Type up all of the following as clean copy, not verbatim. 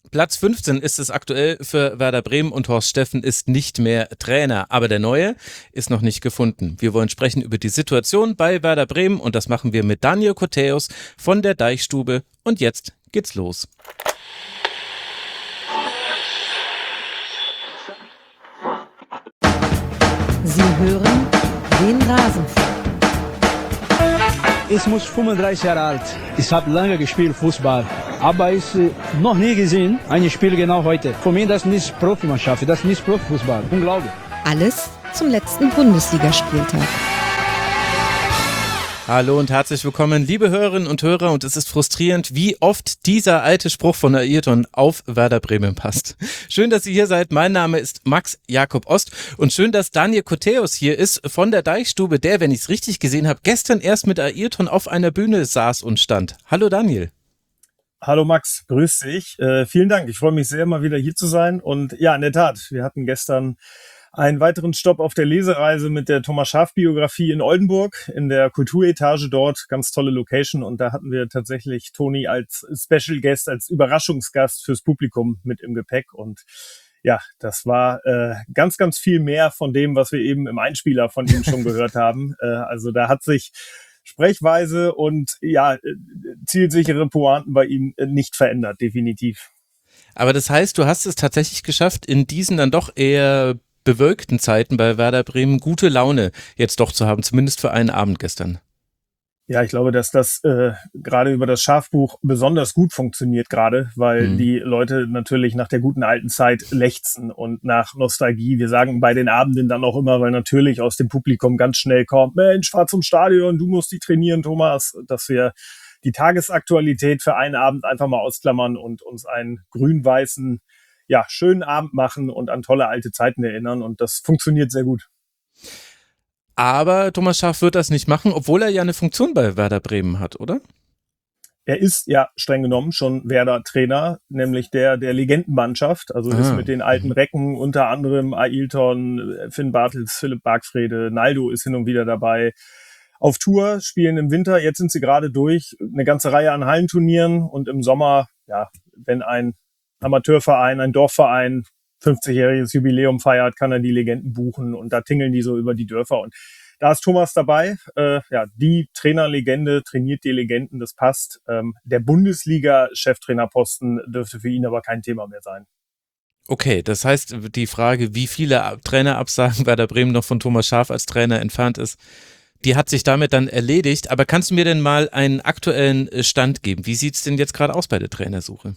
Platz 15 ist es aktuell für Werder Bremen und Horst Steffen ist nicht mehr Trainer. Aber der Neue ist noch nicht gefunden. Wir wollen sprechen über die Situation bei Werder Bremen und das machen wir mit Daniel Koteus von der Deichstube. Und jetzt geht's los. Sie hören den Rasenfunk. Ich muss 35 Jahre alt. Ich habe lange gespielt Fußball, aber ich noch nie gesehen ein Spiel genau heute. Für mich das ist nicht Profimannschaft, das ist nicht Profifußball. Unglaublich. Alles zum letzten Bundesligaspieltag. Hallo und herzlich willkommen, liebe Hörerinnen und Hörer. Und es ist frustrierend, wie oft dieser alte Spruch von Ayrton auf Werder Bremen passt. Schön, dass ihr hier seid. Mein Name ist Max Jakob Ost und schön, dass Daniel Koteus hier ist von der Deichstube, der, wenn ich es richtig gesehen habe, gestern erst mit Ayrton auf einer Bühne saß und stand. Hallo Daniel. Hallo Max, grüß dich. Vielen Dank. Ich freue mich sehr, mal wieder hier zu sein. Und ja, in der Tat, wir hatten gestern einen weiteren Stopp auf der Lesereise mit der Thomas Schaaf-Biografie in Oldenburg, in der Kulturetage dort, ganz tolle Location. Und da hatten wir tatsächlich Toni als Special Guest, als Überraschungsgast fürs Publikum mit im Gepäck. Und ja, das war ganz, ganz viel mehr von dem, was wir eben im Einspieler von ihm schon gehört haben. Also da hat sich Sprechweise und ja, zielsichere Pointen bei ihm nicht verändert, definitiv. Aber das heißt, du hast es tatsächlich geschafft, in diesen dann doch eher bewölkten Zeiten bei Werder Bremen gute Laune jetzt doch zu haben, zumindest für einen Abend gestern. Ja, ich glaube, dass das gerade über das Schafbuch besonders gut funktioniert gerade, weil die Leute natürlich nach der guten alten Zeit lechzen und nach Nostalgie. Wir sagen bei den Abenden dann auch immer, weil natürlich aus dem Publikum ganz schnell kommt, Mensch, fahr zum Stadion, du musst die trainieren, Thomas, dass wir die Tagesaktualität für einen Abend einfach mal ausklammern und uns einen grün-weißen, ja, schönen Abend machen und an tolle alte Zeiten erinnern. Und das funktioniert sehr gut. Aber Thomas Schaaf wird das nicht machen, obwohl er ja eine Funktion bei Werder Bremen hat, oder? Er ist ja streng genommen schon Werder-Trainer, nämlich der Legendenmannschaft. Also ist mit den alten Recken, unter anderem Ailton, Finn Bartels, Philipp Bargfrede, Naldo ist hin und wieder dabei. Auf Tour, spielen im Winter, jetzt sind sie gerade durch, eine ganze Reihe an Hallenturnieren und im Sommer, ja, wenn ein Amateurverein, ein Dorfverein 50-jähriges Jubiläum feiert, kann er die Legenden buchen und da tingeln die so über die Dörfer und da ist Thomas dabei. Ja, die Trainerlegende trainiert die Legenden, das passt. Der Bundesliga-Cheftrainerposten dürfte für ihn aber kein Thema mehr sein. Okay, das heißt, die Frage, wie viele Trainerabsagen Werder Bremen noch von Thomas Schaaf als Trainer entfernt ist, die hat sich damit dann erledigt. Aber kannst du mir denn mal einen aktuellen Stand geben? Wie sieht's denn jetzt gerade aus bei der Trainersuche?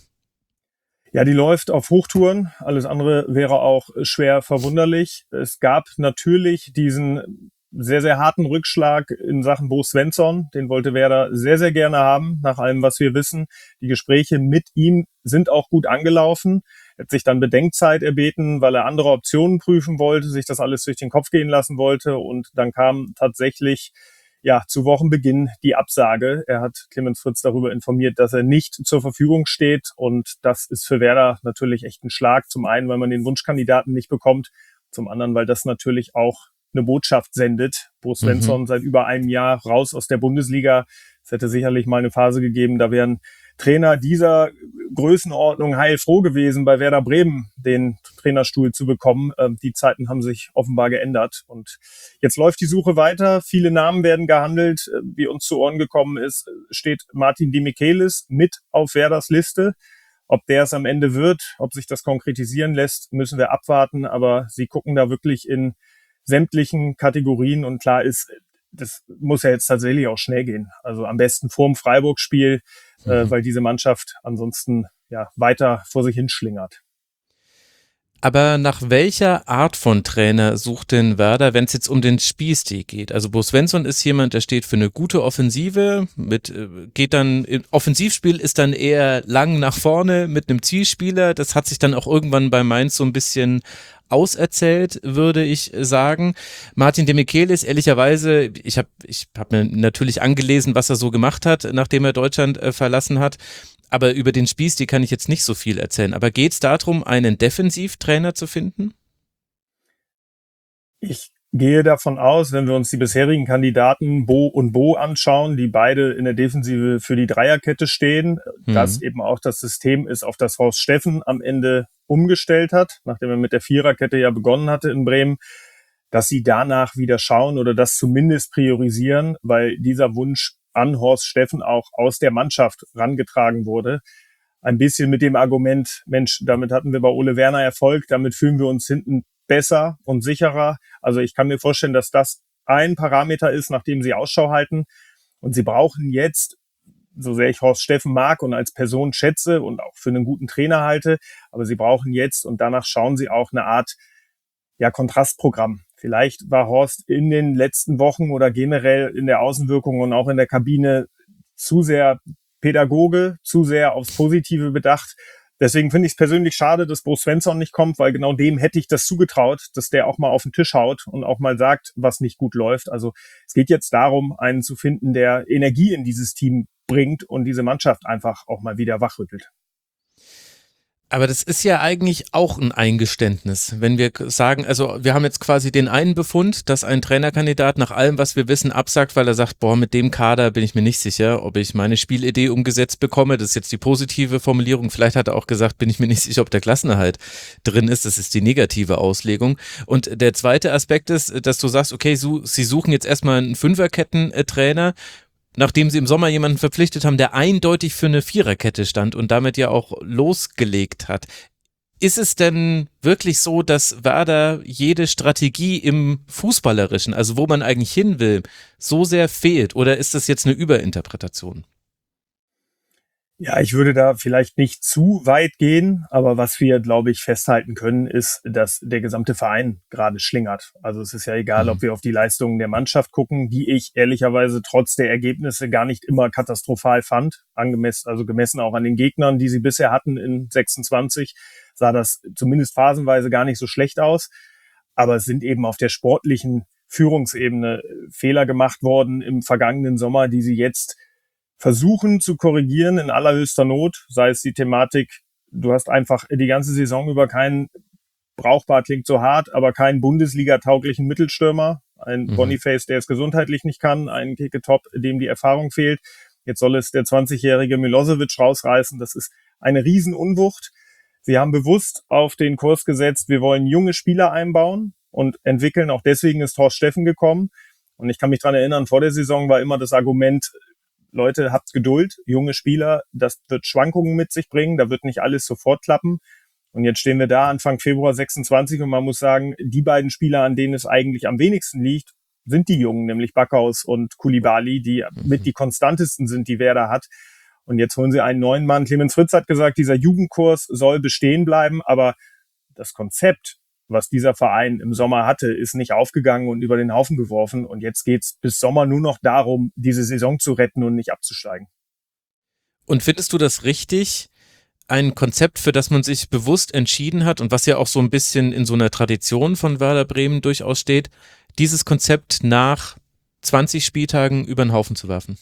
Ja, die läuft auf Hochtouren. Alles andere wäre auch schwer verwunderlich. Es gab natürlich diesen sehr, sehr harten Rückschlag in Sachen Bo Svensson. Den wollte Werder sehr, sehr gerne haben, nach allem, was wir wissen. Die Gespräche mit ihm sind auch gut angelaufen. Er hat sich dann Bedenkzeit erbeten, weil er andere Optionen prüfen wollte, sich das alles durch den Kopf gehen lassen wollte. Und dann kam tatsächlich zu Wochenbeginn die Absage. Er hat Clemens Fritz darüber informiert, dass er nicht zur Verfügung steht. Und das ist für Werder natürlich echt ein Schlag. Zum einen, weil man den Wunschkandidaten nicht bekommt. Zum anderen, weil das natürlich auch eine Botschaft sendet. Bo Svensson seit über einem Jahr raus aus der Bundesliga. Es hätte sicherlich mal eine Phase gegeben, da wären Trainer dieser Größenordnung heilfroh gewesen, bei Werder Bremen den Trainerstuhl zu bekommen. Die Zeiten haben sich offenbar geändert. Und jetzt läuft die Suche weiter. Viele Namen werden gehandelt. Wie uns zu Ohren gekommen ist, steht Martin Demichelis mit auf Werders Liste. Ob der es am Ende wird, ob sich das konkretisieren lässt, müssen wir abwarten. Aber sie gucken da wirklich in sämtlichen Kategorien. Und klar ist, das muss ja jetzt tatsächlich auch schnell gehen. Also am besten vorm Freiburg-Spiel, weil diese Mannschaft ansonsten weiter vor sich hinschlingert. Aber nach welcher Art von Trainer sucht denn Werder, wenn es jetzt um den Spielstil geht? Also Bo Svensson ist jemand, der steht für eine gute Offensive, geht dann, Offensivspiel ist dann eher lang nach vorne mit einem Zielspieler. Das hat sich dann auch irgendwann bei Mainz so ein bisschen auserzählt, würde ich sagen. Martin Demichelis, ehrlicherweise, ich hab mir natürlich angelesen, was er so gemacht hat, nachdem er Deutschland verlassen hat. Aber über den Spielstil kann ich jetzt nicht so viel erzählen. Aber geht es darum, einen Defensivtrainer zu finden? Ich gehe davon aus, wenn wir uns die bisherigen Kandidaten Bo und Bo anschauen, die beide in der Defensive für die Dreierkette stehen, dass eben auch das System ist, auf das Horst Steffen am Ende umgestellt hat, nachdem er mit der Viererkette ja begonnen hatte in Bremen, dass sie danach wieder schauen oder das zumindest priorisieren, weil dieser Wunsch an Horst Steffen auch aus der Mannschaft rangetragen wurde. Ein bisschen mit dem Argument, Mensch, damit hatten wir bei Ole Werner Erfolg, damit fühlen wir uns hinten besser und sicherer. Also ich kann mir vorstellen, dass das ein Parameter ist, nach dem sie Ausschau halten. Und sie brauchen jetzt, so sehr ich Horst Steffen mag und als Person schätze und auch für einen guten Trainer halte, aber sie brauchen jetzt und danach schauen sie auch eine Art Kontrastprogramm. Vielleicht war Horst in den letzten Wochen oder generell in der Außenwirkung und auch in der Kabine zu sehr Pädagoge, zu sehr aufs Positive bedacht. Deswegen finde ich es persönlich schade, dass Bo Svensson nicht kommt, weil genau dem hätte ich das zugetraut, dass der auch mal auf den Tisch haut und auch mal sagt, was nicht gut läuft. Also es geht jetzt darum, einen zu finden, der Energie in dieses Team bringt und diese Mannschaft einfach auch mal wieder wachrüttelt. Aber das ist ja eigentlich auch ein Eingeständnis, wenn wir sagen, also wir haben jetzt quasi den einen Befund, dass ein Trainerkandidat nach allem, was wir wissen, absagt, weil er sagt, boah, mit dem Kader bin ich mir nicht sicher, ob ich meine Spielidee umgesetzt bekomme. Das ist jetzt die positive Formulierung. Vielleicht hat er auch gesagt, bin ich mir nicht sicher, ob der Klassenerhalt drin ist. Das ist die negative Auslegung. Und der zweite Aspekt ist, dass du sagst, okay, sie suchen jetzt erstmal einen Fünferketten-Trainer, nachdem sie im Sommer jemanden verpflichtet haben, der eindeutig für eine Viererkette stand und damit ja auch losgelegt hat. Ist es denn wirklich so, dass Werder jede Strategie im Fußballerischen, also wo man eigentlich hin will, so sehr fehlt? Oder ist das jetzt eine Überinterpretation? Ja, ich würde da vielleicht nicht zu weit gehen, aber was wir, glaube ich, festhalten können, ist, dass der gesamte Verein gerade schlingert. Also es ist ja egal, ob wir auf die Leistungen der Mannschaft gucken, die ich ehrlicherweise trotz der Ergebnisse gar nicht immer katastrophal fand, gemessen auch an den Gegnern, die sie bisher hatten in 26, sah das zumindest phasenweise gar nicht so schlecht aus. Aber es sind eben auf der sportlichen Führungsebene Fehler gemacht worden im vergangenen Sommer, die sie jetzt versuchen zu korrigieren in allerhöchster Not, sei es die Thematik, du hast einfach die ganze Saison über keinen, brauchbar klingt so hart, aber keinen Bundesliga-tauglichen Mittelstürmer, ein Boniface, der es gesundheitlich nicht kann, ein Keke-Top, dem die Erfahrung fehlt. Jetzt soll es der 20-jährige Milosevic rausreißen. Das ist eine Riesenunwucht. Sie haben bewusst auf den Kurs gesetzt, wir wollen junge Spieler einbauen und entwickeln. Auch deswegen ist Horst Steffen gekommen. Und ich kann mich dran erinnern, vor der Saison war immer das Argument, Leute, habt Geduld, junge Spieler, das wird Schwankungen mit sich bringen, da wird nicht alles sofort klappen. Und jetzt stehen wir da Anfang Februar 26 und man muss sagen, die beiden Spieler, an denen es eigentlich am wenigsten liegt, sind die Jungen, nämlich Backhaus und Koulibaly, die mit die konstantesten sind, die Werder hat. Und jetzt holen sie einen neuen Mann. Clemens Fritz hat gesagt, dieser Jugendkurs soll bestehen bleiben, aber das Konzept, was dieser Verein im Sommer hatte, ist nicht aufgegangen und über den Haufen geworfen. Und jetzt geht's bis Sommer nur noch darum, diese Saison zu retten und nicht abzusteigen. Und findest du das richtig, ein Konzept, für das man sich bewusst entschieden hat und was ja auch so ein bisschen in so einer Tradition von Werder Bremen durchaus steht, dieses Konzept nach 20 Spieltagen über den Haufen zu werfen?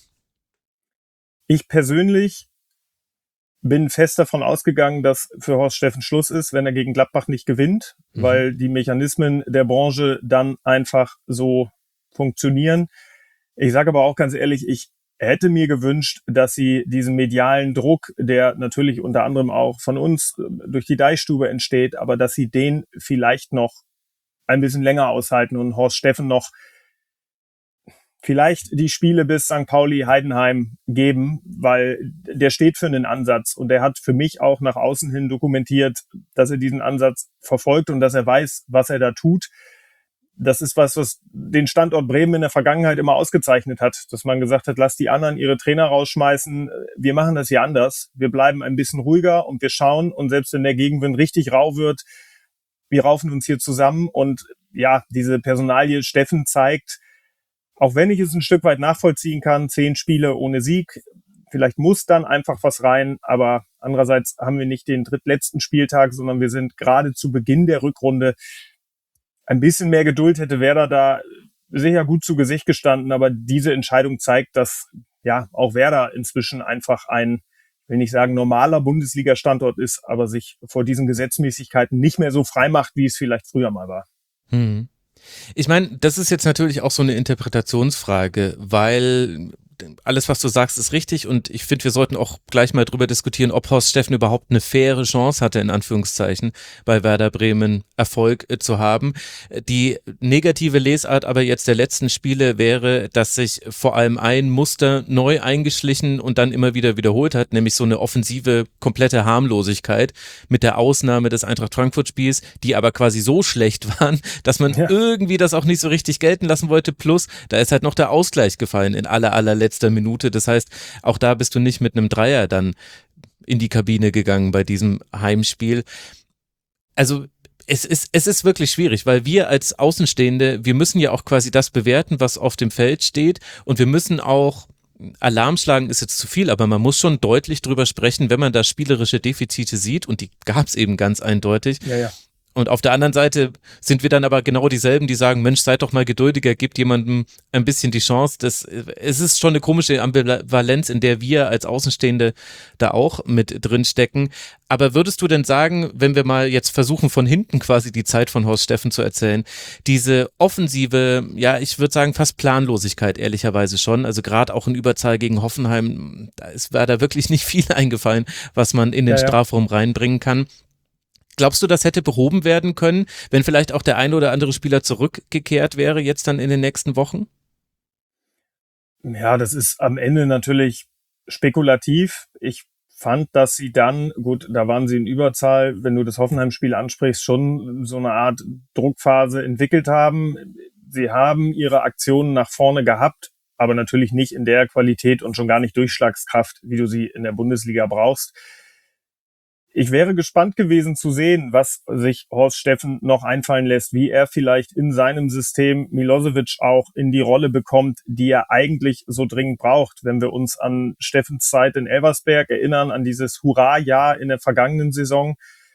Ich persönlich bin fest davon ausgegangen, dass für Horst Steffen Schluss ist, wenn er gegen Gladbach nicht gewinnt, weil die Mechanismen der Branche dann einfach so funktionieren. Ich sage aber auch ganz ehrlich, ich hätte mir gewünscht, dass sie diesen medialen Druck, der natürlich unter anderem auch von uns durch die Deichstube entsteht, aber dass sie den vielleicht noch ein bisschen länger aushalten und Horst Steffen noch vielleicht die Spiele bis St. Pauli, Heidenheim geben, weil der steht für einen Ansatz und der hat für mich auch nach außen hin dokumentiert, dass er diesen Ansatz verfolgt und dass er weiß, was er da tut. Das ist was den Standort Bremen in der Vergangenheit immer ausgezeichnet hat, dass man gesagt hat, lass die anderen ihre Trainer rausschmeißen, wir machen das hier anders, wir bleiben ein bisschen ruhiger und wir schauen und selbst wenn der Gegenwind richtig rau wird, wir raufen uns hier zusammen und ja, diese Personalie Steffen zeigt, auch wenn ich es ein Stück weit nachvollziehen kann, 10 Spiele ohne Sieg, vielleicht muss dann einfach was rein, aber andererseits haben wir nicht den drittletzten Spieltag, sondern wir sind gerade zu Beginn der Rückrunde. Ein bisschen mehr Geduld hätte Werder da sicher gut zu Gesicht gestanden, aber diese Entscheidung zeigt, dass ja auch Werder inzwischen einfach ein, will nicht sagen normaler Bundesliga-Standort ist, aber sich vor diesen Gesetzmäßigkeiten nicht mehr so frei macht, wie es vielleicht früher mal war. Ich meine, das ist jetzt natürlich auch so eine Interpretationsfrage, weil alles, was du sagst, ist richtig und ich finde, wir sollten auch gleich mal drüber diskutieren, ob Horst Steffen überhaupt eine faire Chance hatte, in Anführungszeichen, bei Werder Bremen Erfolg zu haben. Die negative Lesart aber jetzt der letzten Spiele wäre, dass sich vor allem ein Muster neu eingeschlichen und dann immer wieder wiederholt hat, nämlich so eine offensive, komplette Harmlosigkeit mit der Ausnahme des Eintracht Frankfurt-Spiels, die aber quasi so schlecht waren, dass man irgendwie das auch nicht so richtig gelten lassen wollte. Plus, da ist halt noch der Ausgleich gefallen in allerletzter Minute. Das heißt, auch da bist du nicht mit einem Dreier dann in die Kabine gegangen bei diesem Heimspiel. Also es ist wirklich schwierig, weil wir als Außenstehende, wir müssen ja auch quasi das bewerten, was auf dem Feld steht und wir müssen auch Alarm schlagen ist jetzt zu viel, aber man muss schon deutlich drüber sprechen, wenn man da spielerische Defizite sieht und die gab es eben ganz eindeutig. Ja. Und auf der anderen Seite sind wir dann aber genau dieselben, die sagen, Mensch, seid doch mal geduldiger, gebt jemandem ein bisschen die Chance. Es ist schon eine komische Ambivalenz, in der wir als Außenstehende da auch mit drin stecken. Aber würdest du denn sagen, wenn wir mal jetzt versuchen, von hinten quasi die Zeit von Horst Steffen zu erzählen, diese offensive, ja, ich würde sagen fast Planlosigkeit, ehrlicherweise schon, also gerade auch in Überzahl gegen Hoffenheim, war da wirklich nicht viel eingefallen, was man in den Strafraum reinbringen kann. Glaubst du, das hätte behoben werden können, wenn vielleicht auch der eine oder andere Spieler zurückgekehrt wäre, jetzt dann in den nächsten Wochen? Ja, das ist am Ende natürlich spekulativ. Ich fand, dass sie dann, gut, da waren sie in Überzahl, wenn du das Hoffenheim-Spiel ansprichst, schon so eine Art Druckphase entwickelt haben. Sie haben ihre Aktionen nach vorne gehabt, aber natürlich nicht in der Qualität und schon gar nicht Durchschlagskraft, wie du sie in der Bundesliga brauchst. Ich wäre gespannt gewesen zu sehen, was sich Horst Steffen noch einfallen lässt, wie er vielleicht in seinem System Milosevic auch in die Rolle bekommt, die er eigentlich so dringend braucht. Wenn wir uns an Steffens Zeit in Elversberg erinnern, an dieses Hurra-Jahr in der vergangenen Saison,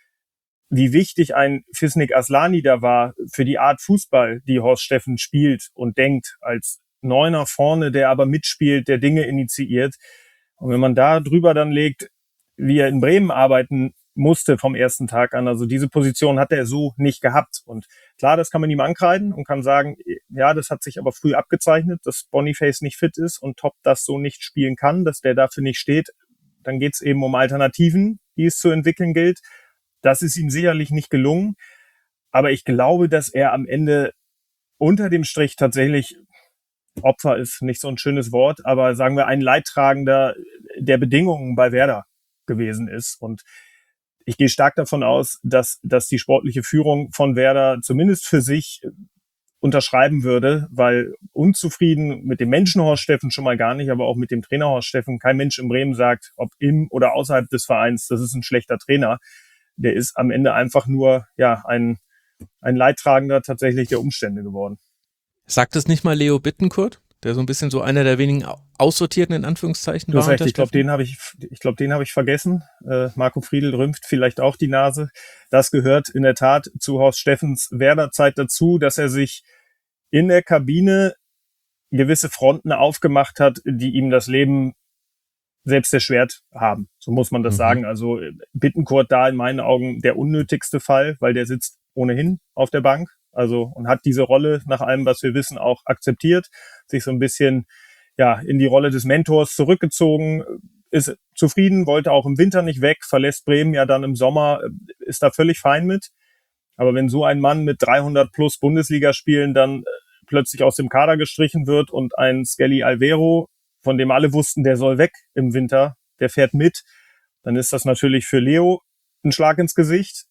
wie wichtig ein Fisnik Aslani da war für die Art Fußball, die Horst Steffen spielt und denkt, als Neuner vorne, der aber mitspielt, der Dinge initiiert. Und wenn man da drüber dann legt, wie er in Bremen arbeiten musste vom ersten Tag an. Also diese Position hat er so nicht gehabt. Und klar, das kann man ihm ankreiden und kann sagen, ja, das hat sich aber früh abgezeichnet, dass Boniface nicht fit ist und Top das so nicht spielen kann, dass der dafür nicht steht. Dann geht es eben um Alternativen, die es zu entwickeln gilt. Das ist ihm sicherlich nicht gelungen. Aber ich glaube, dass er am Ende unter dem Strich tatsächlich, Opfer ist nicht so ein schönes Wort, aber sagen wir ein Leidtragender der Bedingungen bei Werder gewesen ist. Und ich gehe stark davon aus, dass die sportliche Führung von Werder zumindest für sich unterschreiben würde, weil unzufrieden mit dem Menschen Horst Steffen schon mal gar nicht, aber auch mit dem Trainer Horst Steffen, kein Mensch in Bremen sagt, ob im oder außerhalb des Vereins, das ist ein schlechter Trainer. Der ist am Ende einfach nur ein Leidtragender tatsächlich der Umstände geworden. Sagt es nicht mal Leo Bittencourt, der so ein bisschen so einer der wenigen Aussortierten in Anführungszeichen war? Du hast recht, ich glaube, den habe ich vergessen. Marco Friedl rümpft vielleicht auch die Nase. Das gehört in der Tat zu Horst Steffens Werder-Zeit dazu, dass er sich in der Kabine gewisse Fronten aufgemacht hat, die ihm das Leben selbst erschwert haben. So muss man das sagen. Also Bittencourt da in meinen Augen der unnötigste Fall, weil der sitzt ohnehin auf der Bank. Also und hat diese Rolle nach allem, was wir wissen, auch akzeptiert, sich so ein bisschen in die Rolle des Mentors zurückgezogen, ist zufrieden, wollte auch im Winter nicht weg, verlässt Bremen ja dann im Sommer, ist da völlig fein mit. Aber wenn so ein Mann mit 300 plus Bundesligaspielen dann plötzlich aus dem Kader gestrichen wird und ein Skelly Alvero, von dem alle wussten, der soll weg im Winter, der fährt mit, dann ist das natürlich für Leo ein Schlag ins Gesicht.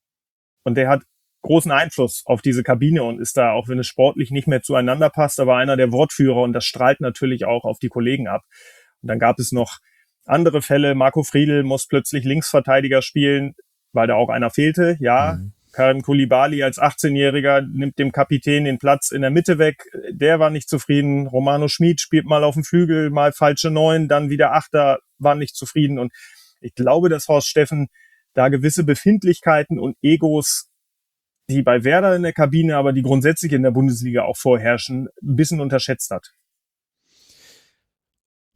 Und der hat großen Einfluss auf diese Kabine und ist da, auch wenn es sportlich nicht mehr zueinander passt, aber einer der Wortführer und das strahlt natürlich auch auf die Kollegen ab. Und dann gab es noch andere Fälle. Marco Friedl muss plötzlich Linksverteidiger spielen, weil da auch einer fehlte. Ja, Karim Koulibaly als 18-Jähriger nimmt dem Kapitän den Platz in der Mitte weg. Der war nicht zufrieden. Romano Schmid spielt mal auf dem Flügel, mal falsche 9, dann wieder Achter, war nicht zufrieden. Und ich glaube, dass Horst Steffen da gewisse Befindlichkeiten und Egos, die bei Werder in der Kabine, aber die grundsätzlich in der Bundesliga auch vorherrschen, ein bisschen unterschätzt hat.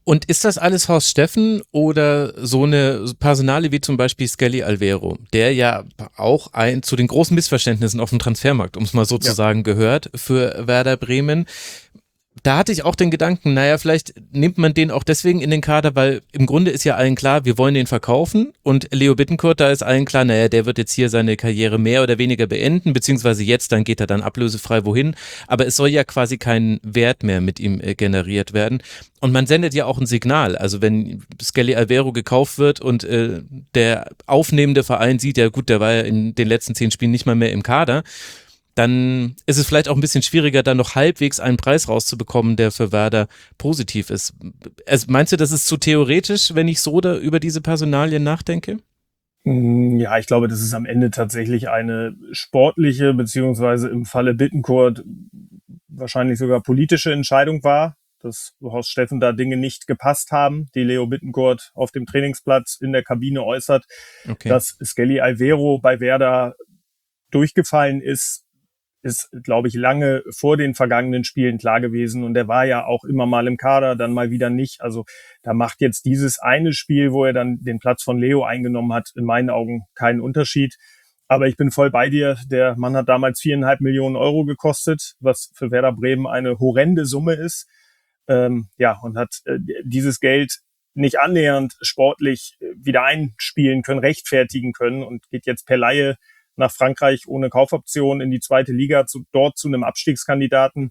Und ist das alles Horst Steffen oder so eine Personalie wie zum Beispiel Skelly Alvero, der ja auch zu den großen Missverständnissen auf dem Transfermarkt, um es mal so zu sagen, gehört für Werder Bremen? Da hatte ich auch den Gedanken, naja, vielleicht nimmt man den auch deswegen in den Kader, weil im Grunde ist ja allen klar, wir wollen den verkaufen, und Leo Bittencourt, da ist allen klar, naja, der wird jetzt hier seine Karriere mehr oder weniger beenden, beziehungsweise jetzt, dann geht er dann ablösefrei wohin, aber es soll ja quasi kein Wert mehr mit ihm generiert werden, und man sendet ja auch ein Signal, also wenn Skelly Alvero gekauft wird und der aufnehmende Verein sieht, ja gut, der war ja in den letzten 10 Spielen nicht mal mehr im Kader, dann ist es vielleicht auch ein bisschen schwieriger, da noch halbwegs einen Preis rauszubekommen, der für Werder positiv ist. Meinst du, das ist zu theoretisch, wenn ich so über diese Personalien nachdenke? Ja, ich glaube, das ist am Ende tatsächlich eine sportliche, beziehungsweise im Falle Bittencourt wahrscheinlich sogar politische Entscheidung war, dass Horst Steffen da Dinge nicht gepasst haben, die Leo Bittencourt auf dem Trainingsplatz in der Kabine äußert, dass Skelly Alvero bei Werder durchgefallen ist, glaube ich, lange vor den vergangenen Spielen klar gewesen. Und er war ja auch immer mal im Kader, dann mal wieder nicht. Also da macht jetzt dieses eine Spiel, wo er dann den Platz von Leo eingenommen hat, in meinen Augen keinen Unterschied. Aber ich bin voll bei dir. Der Mann hat damals 4,5 Millionen Euro gekostet, was für Werder Bremen eine horrende Summe ist. Und hat dieses Geld nicht annähernd sportlich wieder einspielen können, rechtfertigen können und geht jetzt per Leihe nach Frankreich ohne Kaufoption in die 2. Liga, dort zu einem Abstiegskandidaten.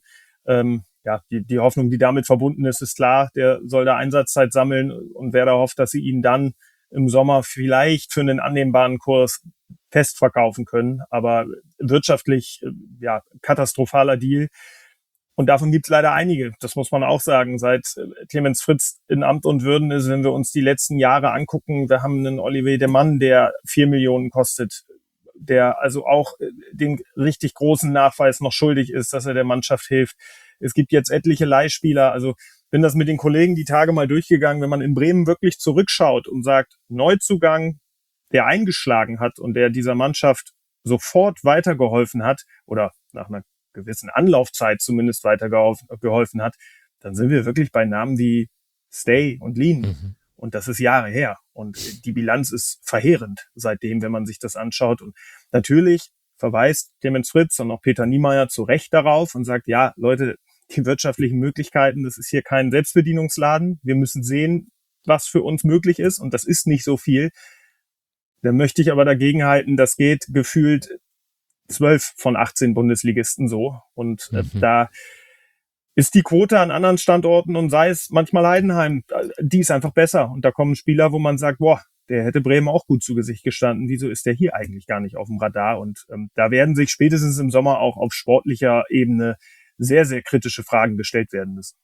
Die Hoffnung, die damit verbunden ist klar. Der soll da Einsatzzeit sammeln, und Werder hofft, dass sie ihn dann im Sommer vielleicht für einen annehmbaren Kurs fest verkaufen können. Aber wirtschaftlich, katastrophaler Deal. Und davon gibt es leider einige. Das muss man auch sagen. Seit Clemens Fritz in Amt und Würden ist, wenn wir uns die letzten Jahre angucken, wir haben einen Olivier de Mann, der 4 Millionen kostet, der also auch den richtig großen Nachweis noch schuldig ist, dass er der Mannschaft hilft. Es gibt jetzt etliche Leihspieler. Also bin das mit den Kollegen die Tage mal durchgegangen, wenn man in Bremen wirklich zurückschaut und sagt, Neuzugang, der eingeschlagen hat und der dieser Mannschaft sofort weitergeholfen hat oder nach einer gewissen Anlaufzeit zumindest weitergeholfen hat, dann sind wir wirklich bei Namen wie Stay und Lean. Mhm. Und das ist Jahre her. Und die Bilanz ist verheerend seitdem, wenn man sich das anschaut. Und natürlich verweist Clemens Fritz und auch Peter Niemeyer zu Recht darauf und sagt, ja, Leute, die wirtschaftlichen Möglichkeiten, das ist hier kein Selbstbedienungsladen. Wir müssen sehen, was für uns möglich ist. Und das ist nicht so viel. Da möchte ich aber dagegenhalten, das geht gefühlt 12 von 18 Bundesligisten so. Und da ist die Quote an anderen Standorten, und sei es manchmal Heidenheim, die ist einfach besser. Und da kommen Spieler, wo man sagt, boah, der hätte Bremen auch gut zu Gesicht gestanden. Wieso ist der hier eigentlich gar nicht auf dem Radar? Und da werden sich spätestens im Sommer auch auf sportlicher Ebene sehr, sehr kritische Fragen gestellt werden müssen.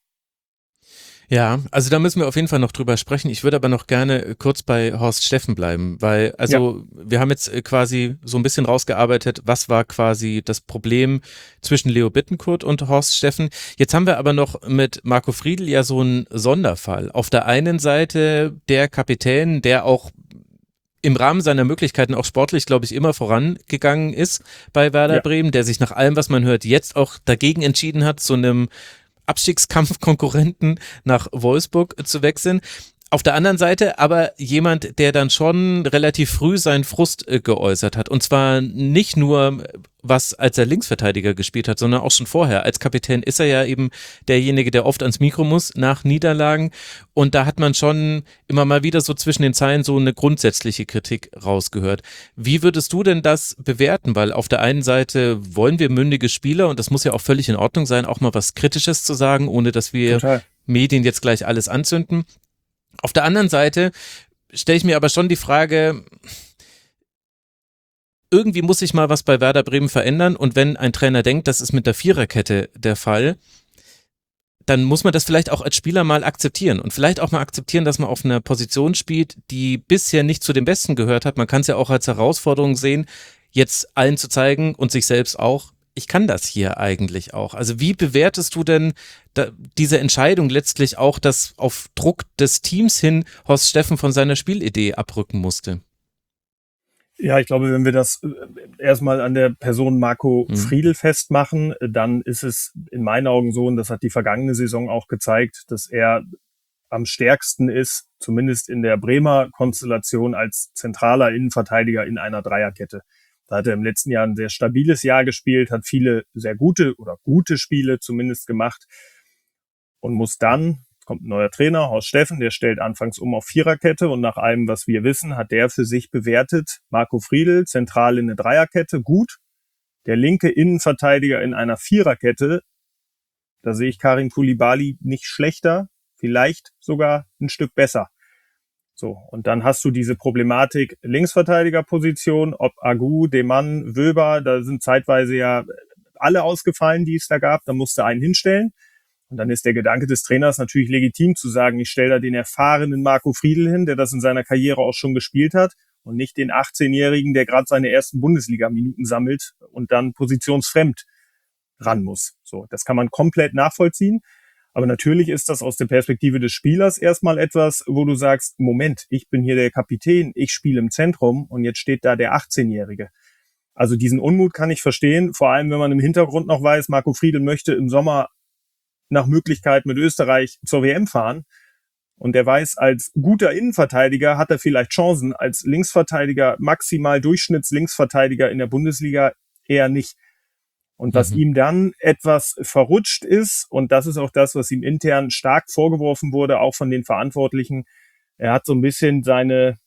Ja, also da müssen wir auf jeden Fall noch drüber sprechen. Ich würde aber noch gerne kurz bei Horst Steffen bleiben, weil wir haben jetzt quasi so ein bisschen rausgearbeitet, was war quasi das Problem zwischen Leo Bittencourt und Horst Steffen. Jetzt haben wir aber noch mit Marco Friedl ja so einen Sonderfall. Auf der einen Seite der Kapitän, der auch im Rahmen seiner Möglichkeiten auch sportlich, glaube ich, immer vorangegangen ist bei Werder Bremen, der sich nach allem, was man hört, jetzt auch dagegen entschieden hat, zu einem Abstiegskampfkonkurrenten nach Wolfsburg zu wechseln. Auf der anderen Seite aber jemand, der dann schon relativ früh seinen Frust geäußert hat. Und zwar nicht nur, als er Linksverteidiger gespielt hat, sondern auch schon vorher. Als Kapitän ist er ja eben derjenige, der oft ans Mikro muss nach Niederlagen. Und da hat man schon immer mal wieder so zwischen den Zeilen so eine grundsätzliche Kritik rausgehört. Wie würdest du denn das bewerten? Weil auf der einen Seite wollen wir mündige Spieler, und das muss ja auch völlig in Ordnung sein, auch mal was Kritisches zu sagen, ohne dass wir Medien jetzt gleich alles anzünden. Auf der anderen Seite stelle ich mir aber schon die Frage, irgendwie muss sich mal was bei Werder Bremen verändern, und wenn ein Trainer denkt, das ist mit der Viererkette der Fall, dann muss man das vielleicht auch als Spieler mal akzeptieren und vielleicht auch mal akzeptieren, dass man auf einer Position spielt, die bisher nicht zu den Besten gehört hat. Man kann es ja auch als Herausforderung sehen, jetzt allen zu zeigen und sich selbst auch, ich kann das hier eigentlich auch. Also wie bewertest du denn diese Entscheidung letztlich auch, dass auf Druck des Teams hin Horst Steffen von seiner Spielidee abrücken musste? Ja, ich glaube, wenn wir das erstmal an der Person Marco Friedl festmachen, dann ist es in meinen Augen so, und das hat die vergangene Saison auch gezeigt, dass er am stärksten ist, zumindest in der Bremer Konstellation, als zentraler Innenverteidiger in einer Dreierkette. Da hat er im letzten Jahr ein sehr stabiles Jahr gespielt, hat viele sehr gute Spiele zumindest gemacht und muss dann, kommt ein neuer Trainer, Horst Steffen, der stellt anfangs auf Viererkette und nach allem, was wir wissen, hat der für sich bewertet, Marco Friedl zentral in eine Dreierkette, gut. Der linke Innenverteidiger in einer Viererkette, da sehe ich Karim Koulibaly nicht schlechter, vielleicht sogar ein Stück besser. So, und dann hast du diese Problematik Linksverteidigerposition, ob Agu, Deman, Wöber, da sind zeitweise ja alle ausgefallen, die es da gab, da musste einen hinstellen. Und dann ist der Gedanke des Trainers natürlich legitim zu sagen, ich stelle da den erfahrenen Marco Friedl hin, der das in seiner Karriere auch schon gespielt hat und nicht den 18-Jährigen, der gerade seine ersten Bundesliga-Minuten sammelt und dann positionsfremd ran muss. So, das kann man komplett nachvollziehen. Aber natürlich ist das aus der Perspektive des Spielers erstmal etwas, wo du sagst, Moment, ich bin hier der Kapitän, ich spiele im Zentrum und jetzt steht da der 18-Jährige. Also diesen Unmut kann ich verstehen, vor allem wenn man im Hintergrund noch weiß, Marco Friedl möchte im Sommer nach Möglichkeit mit Österreich zur WM fahren. Und der weiß, als guter Innenverteidiger hat er vielleicht Chancen, als Linksverteidiger, maximal Durchschnittslinksverteidiger in der Bundesliga eher nicht. Und was ihm dann etwas verrutscht ist, und das ist auch das, was ihm intern stark vorgeworfen wurde, auch von den Verantwortlichen, er hat so ein bisschen seine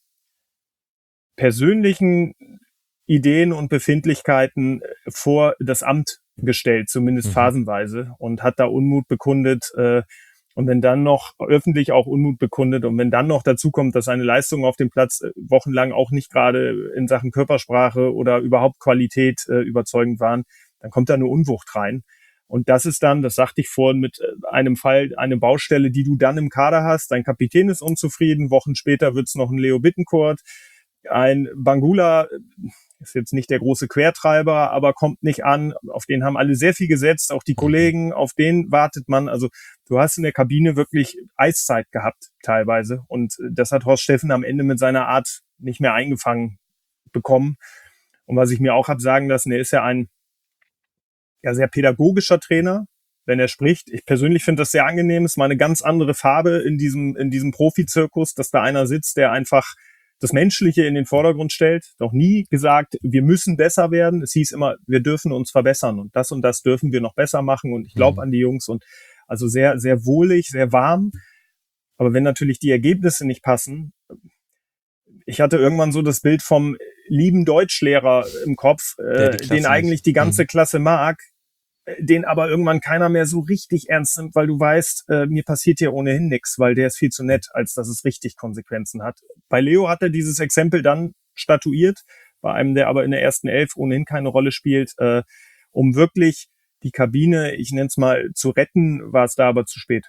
persönlichen Ideen und Befindlichkeiten vor das Amt gestellt, zumindest phasenweise, und hat da Unmut bekundet. Und wenn dann noch öffentlich auch Unmut bekundet und wenn dann noch dazu kommt, dass seine Leistungen auf dem Platz wochenlang auch nicht gerade in Sachen Körpersprache oder überhaupt Qualität überzeugend waren, dann kommt da eine Unwucht rein. Und das ist dann, das sagte ich vorhin, mit einem Fall, eine Baustelle, die du dann im Kader hast. Dein Kapitän ist unzufrieden, Wochen später wird's noch ein Leo Bittencourt. Ein Bangula ist jetzt nicht der große Quertreiber, aber kommt nicht an. Auf den haben alle sehr viel gesetzt, auch die Kollegen, auf den wartet man. Also du hast in der Kabine wirklich Eiszeit gehabt teilweise. Und das hat Horst Steffen am Ende mit seiner Art nicht mehr eingefangen bekommen. Und was ich mir auch habe sagen lassen, er ist ja ein sehr pädagogischer Trainer, wenn er spricht. Ich persönlich finde das sehr angenehm. Es ist mal eine ganz andere Farbe in diesem Profizirkus, dass da einer sitzt, der einfach das Menschliche in den Vordergrund stellt. Noch nie gesagt, wir müssen besser werden. Es hieß immer, wir dürfen uns verbessern und das dürfen wir noch besser machen. Und ich glaube an die Jungs und also sehr, sehr wohlig, sehr warm. Aber wenn natürlich die Ergebnisse nicht passen, ich hatte irgendwann so das Bild vom lieben Deutschlehrer im Kopf, den eigentlich die ganze Klasse mag, den aber irgendwann keiner mehr so richtig ernst nimmt, weil du weißt, mir passiert hier ohnehin nichts, weil der ist viel zu nett, als dass es richtig Konsequenzen hat. Bei Leo hat er dieses Exempel dann statuiert, bei einem, der aber in der ersten Elf ohnehin keine Rolle spielt, um wirklich die Kabine, ich nenne es mal, zu retten, war es da aber zu spät.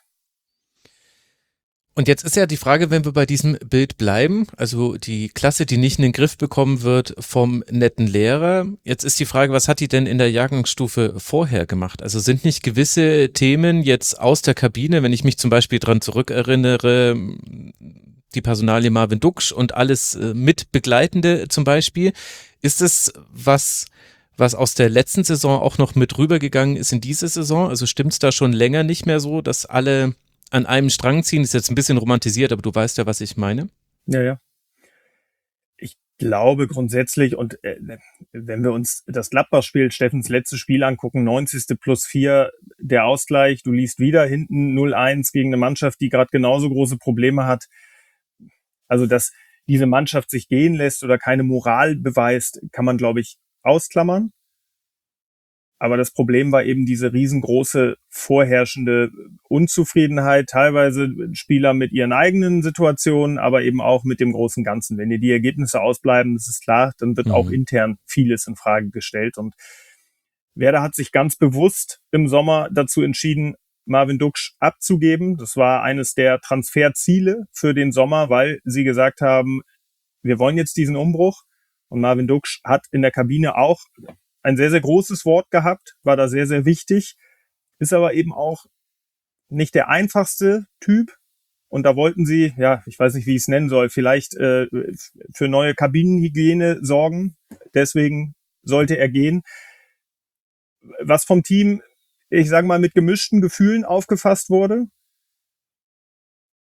Und jetzt ist ja die Frage, wenn wir bei diesem Bild bleiben, also die Klasse, die nicht in den Griff bekommen wird vom netten Lehrer. Jetzt ist die Frage, was hat die denn in der Jahrgangsstufe vorher gemacht? Also sind nicht gewisse Themen jetzt aus der Kabine, wenn ich mich zum Beispiel dran zurückerinnere, die Personalie Marvin Duksch und alles mit Begleitende zum Beispiel, ist es was aus der letzten Saison auch noch mit rübergegangen ist in diese Saison? Also stimmt es da schon länger nicht mehr so, dass alle an einem Strang ziehen, ist jetzt ein bisschen romantisiert, aber du weißt ja, was ich meine. Ja. Ich glaube grundsätzlich, und wenn wir uns das Gladbach-Spiel, Steffens letztes Spiel angucken, 90. +4, der Ausgleich, du liest wieder hinten 0-1 gegen eine Mannschaft, die gerade genauso große Probleme hat. Also, dass diese Mannschaft sich gehen lässt oder keine Moral beweist, kann man, glaube ich, ausklammern. Aber das Problem war eben diese riesengroße vorherrschende Unzufriedenheit, teilweise Spieler mit ihren eigenen Situationen, aber eben auch mit dem großen Ganzen. Wenn dir die Ergebnisse ausbleiben, das ist klar, dann wird auch intern vieles in Frage gestellt. Und Werder hat sich ganz bewusst im Sommer dazu entschieden, Marvin Duksch abzugeben. Das war eines der Transferziele für den Sommer, weil sie gesagt haben, wir wollen jetzt diesen Umbruch. Und Marvin Duksch hat in der Kabine auch ein sehr, sehr großes Wort gehabt, war da sehr, sehr wichtig, ist aber eben auch nicht der einfachste Typ. Und da wollten sie, ich weiß nicht, wie ich es nennen soll, vielleicht für neue Kabinenhygiene sorgen. Deswegen sollte er gehen. Was vom Team, ich sage mal, mit gemischten Gefühlen aufgefasst wurde.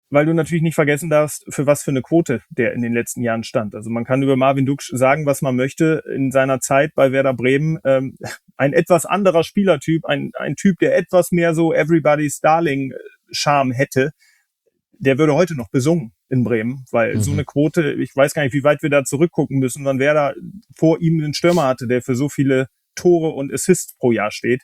weil du natürlich nicht vergessen darfst, für was für eine Quote der in den letzten Jahren stand. Also man kann über Marvin Duksch sagen, was man möchte. In seiner Zeit bei Werder Bremen ein etwas anderer Spielertyp, ein Typ, der etwas mehr so Everybody's Darling-Charme hätte, der würde heute noch besungen in Bremen, weil so eine Quote, ich weiß gar nicht, wie weit wir da zurückgucken müssen, wann Werder vor ihm einen Stürmer hatte, der für so viele Tore und Assists pro Jahr steht.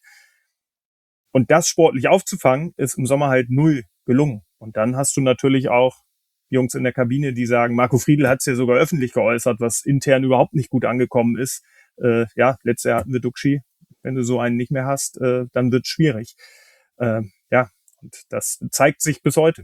Und das sportlich aufzufangen, ist im Sommer halt null gelungen. Und dann hast du natürlich auch Jungs in der Kabine, die sagen, Marco Friedl hat es ja sogar öffentlich geäußert, was intern überhaupt nicht gut angekommen ist. Letztes Jahr hatten wir Duxchi. Wenn du so einen nicht mehr hast, dann wird es schwierig. Und das zeigt sich bis heute.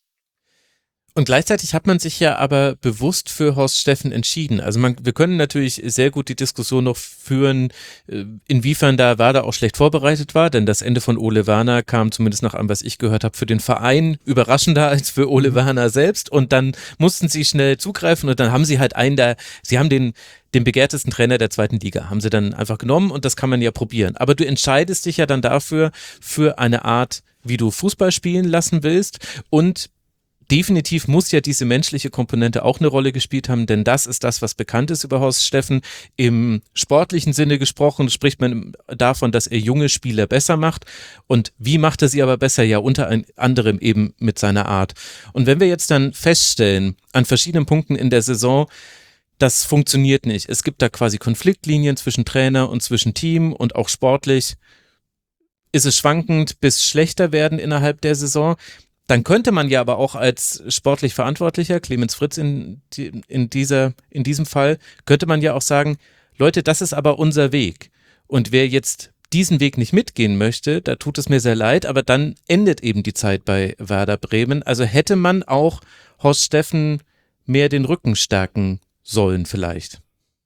Und gleichzeitig hat man sich ja aber bewusst für Horst Steffen entschieden. Also wir können natürlich sehr gut die Diskussion noch führen, inwiefern da Werder auch schlecht vorbereitet war, denn das Ende von Ole Werner kam zumindest nach allem, was ich gehört habe, für den Verein überraschender als für Ole Werner selbst, und dann mussten sie schnell zugreifen und dann haben sie halt sie haben den begehrtesten Trainer der zweiten Liga, haben sie dann einfach genommen, und das kann man ja probieren. Aber du entscheidest dich ja dann dafür, für eine Art, wie du Fußball spielen lassen willst, und definitiv muss ja diese menschliche Komponente auch eine Rolle gespielt haben, denn das ist das, was bekannt ist über Horst Steffen. Im sportlichen Sinne gesprochen spricht man davon, dass er junge Spieler besser macht. Und wie macht er sie aber besser? Ja, unter anderem eben mit seiner Art. Und wenn wir jetzt dann feststellen, an verschiedenen Punkten in der Saison, das funktioniert nicht. Es gibt da quasi Konfliktlinien zwischen Trainer und zwischen Team, und auch sportlich ist es schwankend bis schlechter werden innerhalb der Saison. Dann könnte man ja aber auch als sportlich Verantwortlicher, Clemens Fritz in diesem Fall, könnte man ja auch sagen, Leute, das ist aber unser Weg. Und wer jetzt diesen Weg nicht mitgehen möchte, da tut es mir sehr leid, aber dann endet eben die Zeit bei Werder Bremen. Also hätte man auch Horst Steffen mehr den Rücken stärken sollen vielleicht.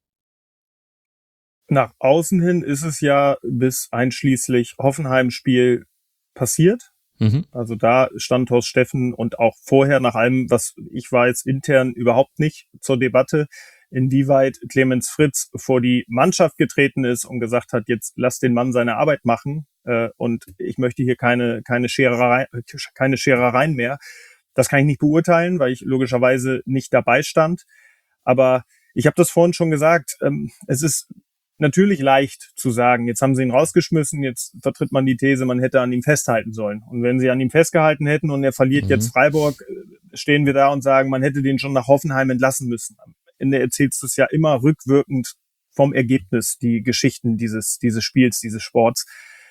Nach außen hin ist es ja bis einschließlich Hoffenheim-Spiel passiert. Also da stand Horst Steffen und auch vorher, nach allem, was ich weiß, intern überhaupt nicht zur Debatte, inwieweit Clemens Fritz vor die Mannschaft getreten ist und gesagt hat, jetzt lass den Mann seine Arbeit machen und ich möchte hier keine Scherereien mehr. Das kann ich nicht beurteilen, weil ich logischerweise nicht dabei stand. Aber ich habe das vorhin schon gesagt, es ist natürlich leicht zu sagen, jetzt haben sie ihn rausgeschmissen, jetzt vertritt man die These, man hätte an ihm festhalten sollen. Und wenn sie an ihm festgehalten hätten und er verliert jetzt Freiburg, stehen wir da und sagen, man hätte den schon nach Hoffenheim entlassen müssen. Am Ende erzählst du es ja immer rückwirkend vom Ergebnis, die Geschichten dieses Spiels, dieses Sports.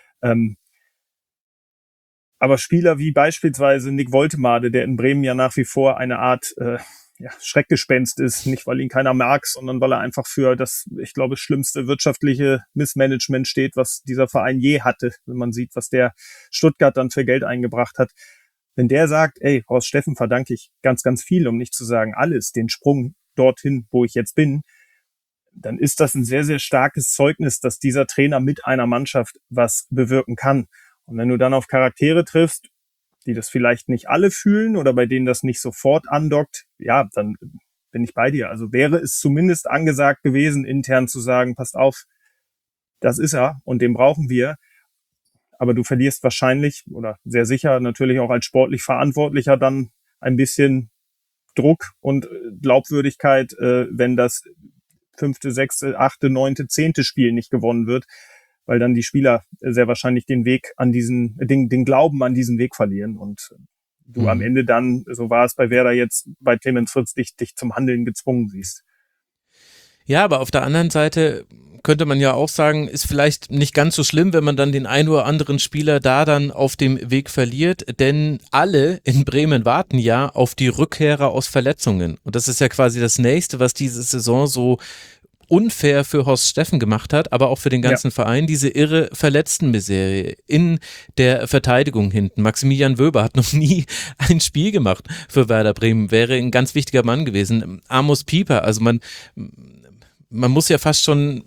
Aber Spieler wie beispielsweise Nick Woltemade, der in Bremen ja nach wie vor eine Art Schreckgespenst ist, nicht weil ihn keiner mag, sondern weil er einfach für das, ich glaube, schlimmste wirtschaftliche Missmanagement steht, was dieser Verein je hatte, wenn man sieht, was der Stuttgart dann für Geld eingebracht hat. Wenn der sagt, ey, Horst Steffen verdanke ich ganz, ganz viel, um nicht zu sagen alles, den Sprung dorthin, wo ich jetzt bin, dann ist das ein sehr, sehr starkes Zeugnis, dass dieser Trainer mit einer Mannschaft was bewirken kann. Und wenn du dann auf Charaktere triffst, die das vielleicht nicht alle fühlen oder bei denen das nicht sofort andockt, ja, dann bin ich bei dir. Also wäre es zumindest angesagt gewesen, intern zu sagen, passt auf, das ist er und den brauchen wir. Aber du verlierst wahrscheinlich oder sehr sicher natürlich auch als sportlich Verantwortlicher dann ein bisschen Druck und Glaubwürdigkeit, wenn das 5., 6., 8., 9., 10. Spiel nicht gewonnen wird, weil dann die Spieler sehr wahrscheinlich den Glauben an diesen Weg verlieren und du am Ende dann, so war es bei Werder jetzt, bei Clemens Fritz dich zum Handeln gezwungen siehst. Ja, aber auf der anderen Seite könnte man ja auch sagen, ist vielleicht nicht ganz so schlimm, wenn man dann den einen oder anderen Spieler da dann auf dem Weg verliert, denn alle in Bremen warten ja auf die Rückkehrer aus Verletzungen. Und das ist ja quasi das Nächste, was diese Saison so unfair für Horst Steffen gemacht hat, aber auch für den ganzen Verein, diese irre Verletztenmiserie in der Verteidigung hinten. Maximilian Wöber hat noch nie ein Spiel gemacht für Werder Bremen, wäre ein ganz wichtiger Mann gewesen. Amos Pieper, also man muss ja fast schon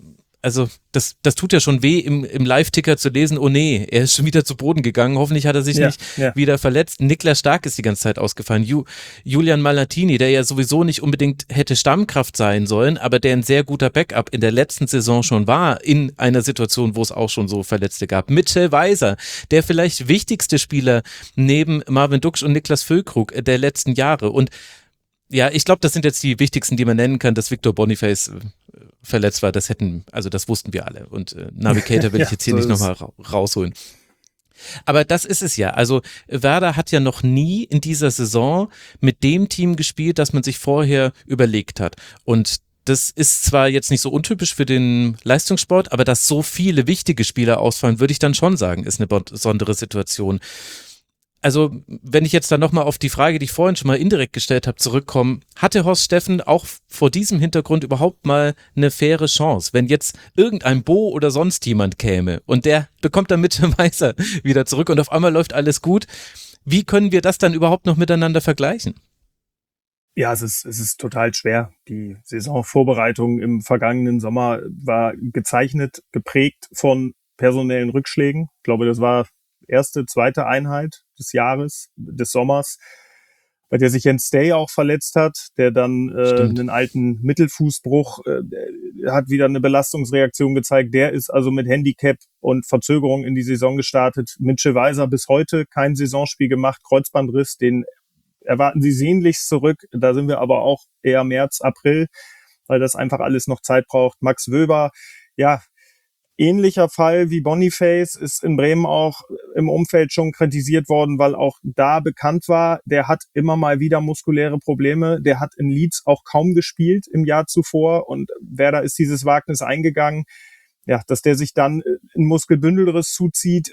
also das tut ja schon weh, im Live-Ticker zu lesen, oh nee, er ist schon wieder zu Boden gegangen, hoffentlich hat er sich nicht wieder verletzt. Niklas Stark ist die ganze Zeit ausgefallen. Julian Malatini, der ja sowieso nicht unbedingt hätte Stammkraft sein sollen, aber der ein sehr guter Backup in der letzten Saison schon war, in einer Situation, wo es auch schon so Verletzte gab. Mitchell Weiser, der vielleicht wichtigste Spieler neben Marvin Duksch und Niklas Füllkrug der letzten Jahre. Und ja, ich glaube, das sind jetzt die wichtigsten, die man nennen kann, dass Victor Boniface verletzt war. Das wussten wir alle. Und Navigator will ich jetzt hier nicht nochmal rausholen. Aber das ist es ja. Also Werder hat ja noch nie in dieser Saison mit dem Team gespielt, das man sich vorher überlegt hat. Und das ist zwar jetzt nicht so untypisch für den Leistungssport, aber dass so viele wichtige Spieler ausfallen, würde ich dann schon sagen, ist eine besondere Situation. Also, wenn ich jetzt dann nochmal auf die Frage, die ich vorhin schon mal indirekt gestellt habe, zurückkomme, hatte Horst Steffen auch vor diesem Hintergrund überhaupt mal eine faire Chance? Wenn jetzt irgendein Bo oder sonst jemand käme und der bekommt dann Mitchell Weiser wieder zurück und auf einmal läuft alles gut, wie können wir das dann überhaupt noch miteinander vergleichen? Ja, es ist total schwer. Die Saisonvorbereitung im vergangenen Sommer war gezeichnet, geprägt von personellen Rückschlägen. Ich glaube, das war erste, zweite Einheit des Jahres, des Sommers, bei der sich Jens Stay auch verletzt hat, der dann einen alten Mittelfußbruch hat wieder eine Belastungsreaktion gezeigt. Der ist also mit Handicap und Verzögerung in die Saison gestartet. Mitchell Weiser bis heute kein Saisonspiel gemacht, Kreuzbandriss, den erwarten sie sehnlichst zurück. Da sind wir aber auch eher März, April, weil das einfach alles noch Zeit braucht. Max Wöber, ja, ähnlicher Fall wie Boniface, ist in Bremen auch im Umfeld schon kritisiert worden, weil auch da bekannt war, der hat immer mal wieder muskuläre Probleme. Der hat in Leeds auch kaum gespielt im Jahr zuvor und Werder ist dieses Wagnis eingegangen. Ja, dass der sich dann einen Muskelbündelriss zuzieht,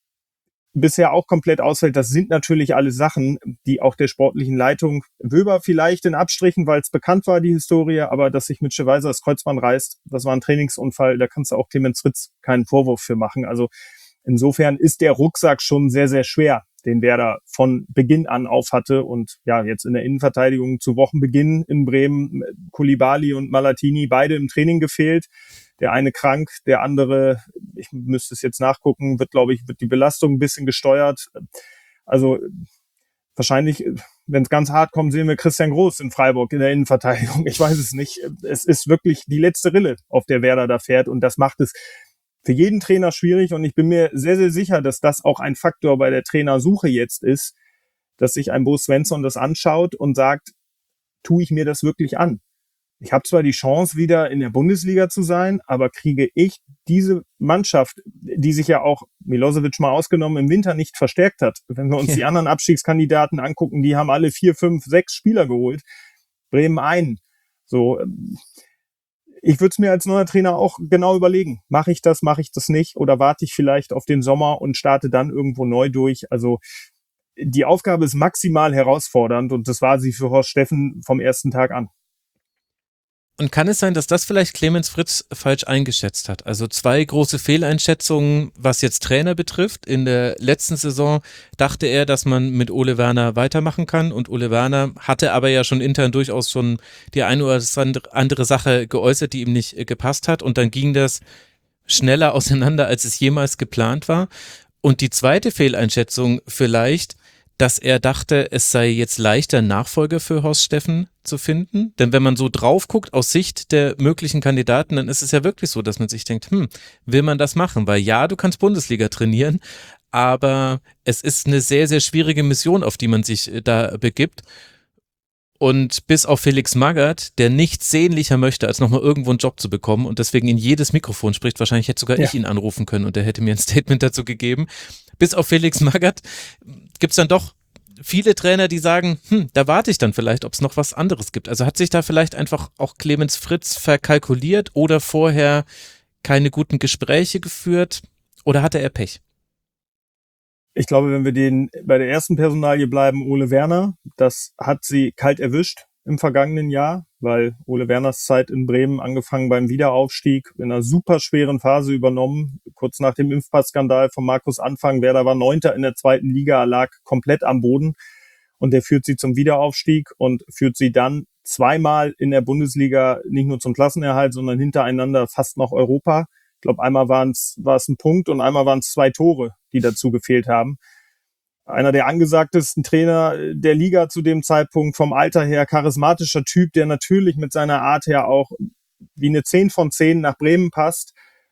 bisher auch komplett ausfällt. Das sind natürlich alle Sachen, die auch der sportlichen Leitung, Wöber vielleicht in Abstrichen, weil es bekannt war, die Historie, aber dass sich Mitchell Weiser das Kreuzband reißt, das war ein Trainingsunfall, da kannst du auch Clemens Fritz keinen Vorwurf für machen. Also insofern ist der Rucksack schon sehr, sehr schwer, den Werder von Beginn an auf hatte. Und ja, jetzt in der Innenverteidigung zu Wochenbeginn in Bremen, Koulibaly und Malatini, beide im Training gefehlt. Der eine krank, der andere, ich müsste es jetzt nachgucken, wird die Belastung ein bisschen gesteuert. Also wahrscheinlich, wenn es ganz hart kommt, sehen wir Christian Groß in Freiburg in der Innenverteidigung. Ich weiß es nicht. Es ist wirklich die letzte Rille, auf der Werder da fährt. Und das macht es für jeden Trainer schwierig. Und ich bin mir sehr, sehr sicher, dass das auch ein Faktor bei der Trainersuche jetzt ist, dass sich ein Bo Svensson das anschaut und sagt, tue ich mir das wirklich an? Ich habe zwar die Chance, wieder in der Bundesliga zu sein, aber kriege ich diese Mannschaft, die sich ja auch, Milosevic mal ausgenommen, im Winter nicht verstärkt hat. Wenn wir uns die anderen Abstiegskandidaten angucken, die haben alle 4, 5, 6 Spieler geholt. Bremen einen. So, ich würde es mir als neuer Trainer auch genau überlegen. Mache ich das nicht? Oder warte ich vielleicht auf den Sommer und starte dann irgendwo neu durch? Also die Aufgabe ist maximal herausfordernd und das war sie für Horst Steffen vom ersten Tag an. Und kann es sein, dass das vielleicht Clemens Fritz falsch eingeschätzt hat? Also 2 große Fehleinschätzungen, was jetzt Trainer betrifft. In der letzten Saison dachte er, dass man mit Ole Werner weitermachen kann und Ole Werner hatte aber ja schon intern durchaus schon die eine oder andere Sache geäußert, die ihm nicht gepasst hat und dann ging das schneller auseinander, als es jemals geplant war. Und die zweite Fehleinschätzung vielleicht, dass er dachte, es sei jetzt leichter, Nachfolger für Horst Steffen zu finden. Denn wenn man so drauf guckt, aus Sicht der möglichen Kandidaten, dann ist es ja wirklich so, dass man sich denkt, will man das machen? Weil ja, du kannst Bundesliga trainieren, aber es ist eine sehr, sehr schwierige Mission, auf die man sich da begibt. Und bis auf Felix Magath, der nichts sehnlicher möchte, als nochmal irgendwo einen Job zu bekommen und deswegen in jedes Mikrofon spricht, wahrscheinlich hätte sogar ich ihn anrufen können und er hätte mir ein Statement dazu gegeben. Bis auf Felix Magath gibt es dann doch viele Trainer, die sagen, da warte ich dann vielleicht, ob es noch was anderes gibt. Also hat sich da vielleicht einfach auch Clemens Fritz verkalkuliert oder vorher keine guten Gespräche geführt oder hatte er Pech? Ich glaube, wenn wir bei der ersten Personalie bleiben, Ole Werner, das hat sie kalt erwischt im vergangenen Jahr, weil Ole Werners Zeit in Bremen, angefangen beim Wiederaufstieg, in einer super schweren Phase übernommen, kurz nach dem Impfpassskandal von Markus Anfang. Werder war 9. in der 2. Liga, lag komplett am Boden und der führt sie zum Wiederaufstieg und führt sie dann zweimal in der Bundesliga nicht nur zum Klassenerhalt, sondern hintereinander fast noch Europa. Ich glaube, einmal war es ein Punkt und einmal waren es 2 Tore, die dazu gefehlt haben. Einer der angesagtesten Trainer der Liga zu dem Zeitpunkt, vom Alter her, charismatischer Typ, der natürlich mit seiner Art her auch wie eine 10 von 10 nach Bremen passt.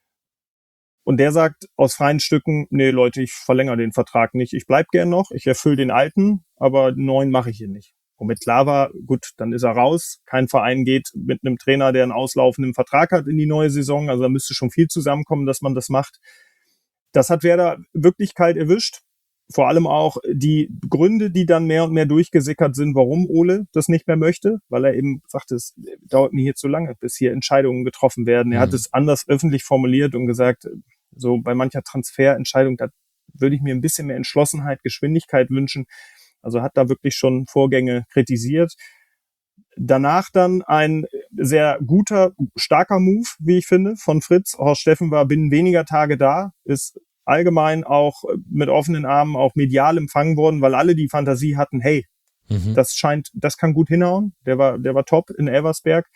Und der sagt aus freien Stücken, nee Leute, ich verlängere den Vertrag nicht. Ich bleib gern noch, ich erfülle den alten, aber den neuen mache ich hier nicht. Womit klar war, gut, dann ist er raus. Kein Verein geht mit einem Trainer, der einen auslaufenden Vertrag hat, in die neue Saison. Also da müsste schon viel zusammenkommen, dass man das macht. Das hat Werder wirklich kalt erwischt. Vor allem auch die Gründe, die dann mehr und mehr durchgesickert sind, warum Ole das nicht mehr möchte, weil er eben sagt, es dauert mir hier zu lange, bis hier Entscheidungen getroffen werden. Er hat es anders öffentlich formuliert und gesagt, so bei mancher Transferentscheidung, da würde ich mir ein bisschen mehr Entschlossenheit, Geschwindigkeit wünschen. Also hat da wirklich schon Vorgänge kritisiert. Danach dann ein sehr guter, starker Move, wie ich finde, von Fritz. Horst Steffen war binnen weniger Tage da, ist allgemein auch mit offenen Armen auch medial empfangen worden, weil alle die Fantasie hatten, hey, das kann gut hinhauen. Der war top in Elversberg.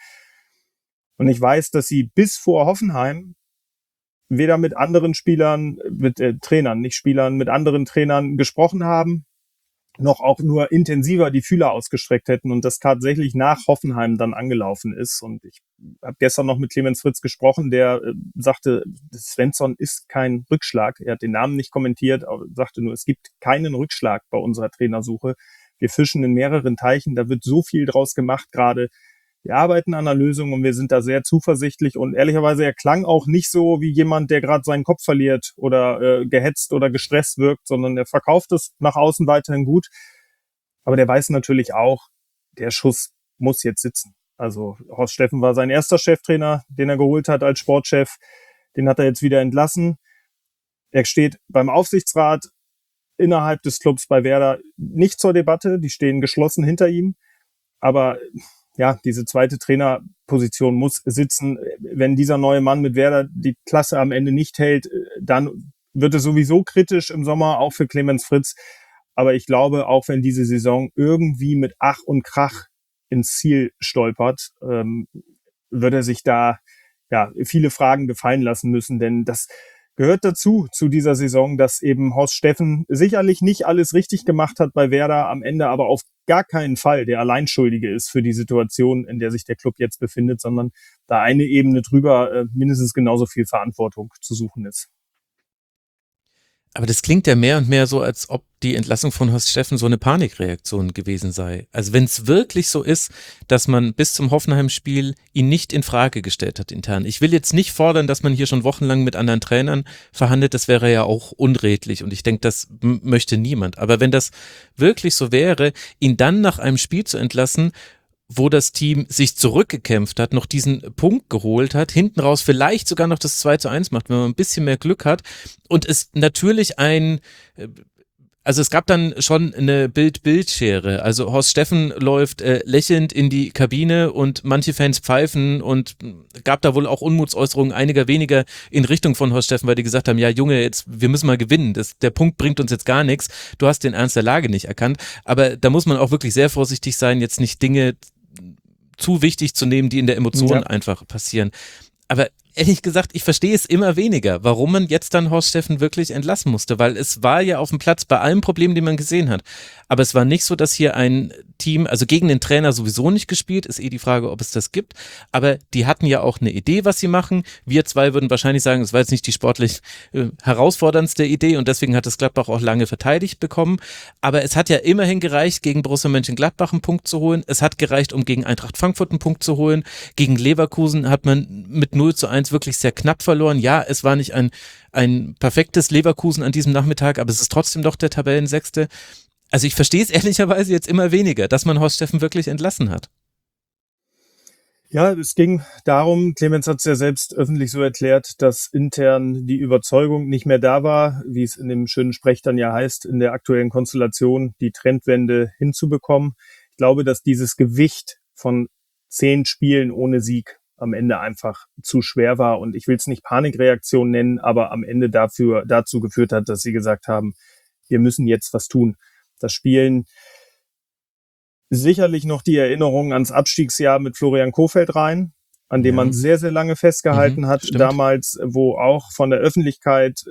Und ich weiß, dass sie bis vor Hoffenheim weder mit anderen Spielern, mit Trainern, nicht Spielern, mit anderen Trainern gesprochen haben, noch auch nur intensiver die Fühler ausgestreckt hätten und das tatsächlich nach Hoffenheim dann angelaufen ist. Und ich habe gestern noch mit Clemens Fritz gesprochen, der sagte, Svensson ist kein Rückschlag. Er hat den Namen nicht kommentiert, aber sagte nur, es gibt keinen Rückschlag bei unserer Trainersuche. Wir fischen in mehreren Teichen, da wird so viel draus gemacht gerade. Wir arbeiten an einer Lösung und wir sind da sehr zuversichtlich und ehrlicherweise, er klang auch nicht so wie jemand, der gerade seinen Kopf verliert oder gehetzt oder gestresst wirkt, sondern er verkauft es nach außen weiterhin gut. Aber der weiß natürlich auch, der Schuss muss jetzt sitzen. Also Horst Steffen war sein erster Cheftrainer, den er geholt hat als Sportchef. Den hat er jetzt wieder entlassen. Er steht beim Aufsichtsrat innerhalb des Clubs bei Werder nicht zur Debatte. Die stehen geschlossen hinter ihm. Aber ja, diese zweite Trainerposition muss sitzen. Wenn dieser neue Mann mit Werder die Klasse am Ende nicht hält, dann wird es sowieso kritisch im Sommer, auch für Clemens Fritz. Aber ich glaube, auch wenn diese Saison irgendwie mit Ach und Krach ins Ziel stolpert, wird er sich da viele Fragen gefallen lassen müssen. Denn das gehört dazu, zu dieser Saison, dass eben Horst Steffen sicherlich nicht alles richtig gemacht hat bei Werder, am Ende aber auf gar keinen Fall der Alleinschuldige ist für die Situation, in der sich der Club jetzt befindet, sondern da eine Ebene drüber mindestens genauso viel Verantwortung zu suchen ist. Aber das klingt ja mehr und mehr so, als ob die Entlassung von Horst Steffen so eine Panikreaktion gewesen sei. Also wenn es wirklich so ist, dass man bis zum Hoffenheim-Spiel ihn nicht in Frage gestellt hat intern. Ich will jetzt nicht fordern, dass man hier schon wochenlang mit anderen Trainern verhandelt, das wäre ja auch unredlich und ich denke, das möchte niemand. Aber wenn das wirklich so wäre, ihn dann nach einem Spiel zu entlassen, wo das Team sich zurückgekämpft hat, noch diesen Punkt geholt hat, hinten raus vielleicht sogar noch das 2:1 macht, wenn man ein bisschen mehr Glück hat und es natürlich also es gab dann schon eine Bild-Bild-Schere, also Horst Steffen läuft lächelnd in die Kabine und manche Fans pfeifen und gab da wohl auch Unmutsäußerungen einiger weniger in Richtung von Horst Steffen, weil die gesagt haben, ja Junge, jetzt wir müssen mal gewinnen, der Punkt bringt uns jetzt gar nichts, du hast den Ernst der Lage nicht erkannt, aber da muss man auch wirklich sehr vorsichtig sein, jetzt nicht Dinge zu wichtig zu nehmen, die in der Emotion einfach passieren. Aber ehrlich gesagt, ich verstehe es immer weniger, warum man jetzt dann Horst Steffen wirklich entlassen musste, weil es war ja auf dem Platz bei allen Problemen, die man gesehen hat. Aber es war nicht so, dass hier ein Team, also gegen den Trainer sowieso nicht gespielt, ist die Frage, ob es das gibt, aber die hatten ja auch eine Idee, was sie machen. Wir zwei würden wahrscheinlich sagen, es war jetzt nicht die sportlich herausforderndste Idee und deswegen hat das Gladbach auch lange verteidigt bekommen, aber es hat ja immerhin gereicht, gegen Borussia Mönchengladbach einen Punkt zu holen, es hat gereicht, um gegen Eintracht Frankfurt einen Punkt zu holen, gegen Leverkusen hat man mit 0:1 wirklich sehr knapp verloren, ja, es war nicht ein perfektes Leverkusen an diesem Nachmittag, aber es ist trotzdem doch der Tabellensechste. Also ich verstehe es ehrlicherweise jetzt immer weniger, dass man Horst Steffen wirklich entlassen hat. Ja, es ging darum, Clemens hat es ja selbst öffentlich so erklärt, dass intern die Überzeugung nicht mehr da war, wie es in dem schönen Sprech dann ja heißt, in der aktuellen Konstellation die Trendwende hinzubekommen. Ich glaube, dass dieses Gewicht von 10 Spielen ohne Sieg am Ende einfach zu schwer war und ich will es nicht Panikreaktion nennen, aber am Ende dazu geführt hat, dass sie gesagt haben, wir müssen jetzt was tun. Das Spielen sicherlich noch die Erinnerung ans Abstiegsjahr mit Florian Kohfeldt rein, an dem man sehr, sehr lange festgehalten hat. stimmt. Damals, wo auch von der Öffentlichkeit,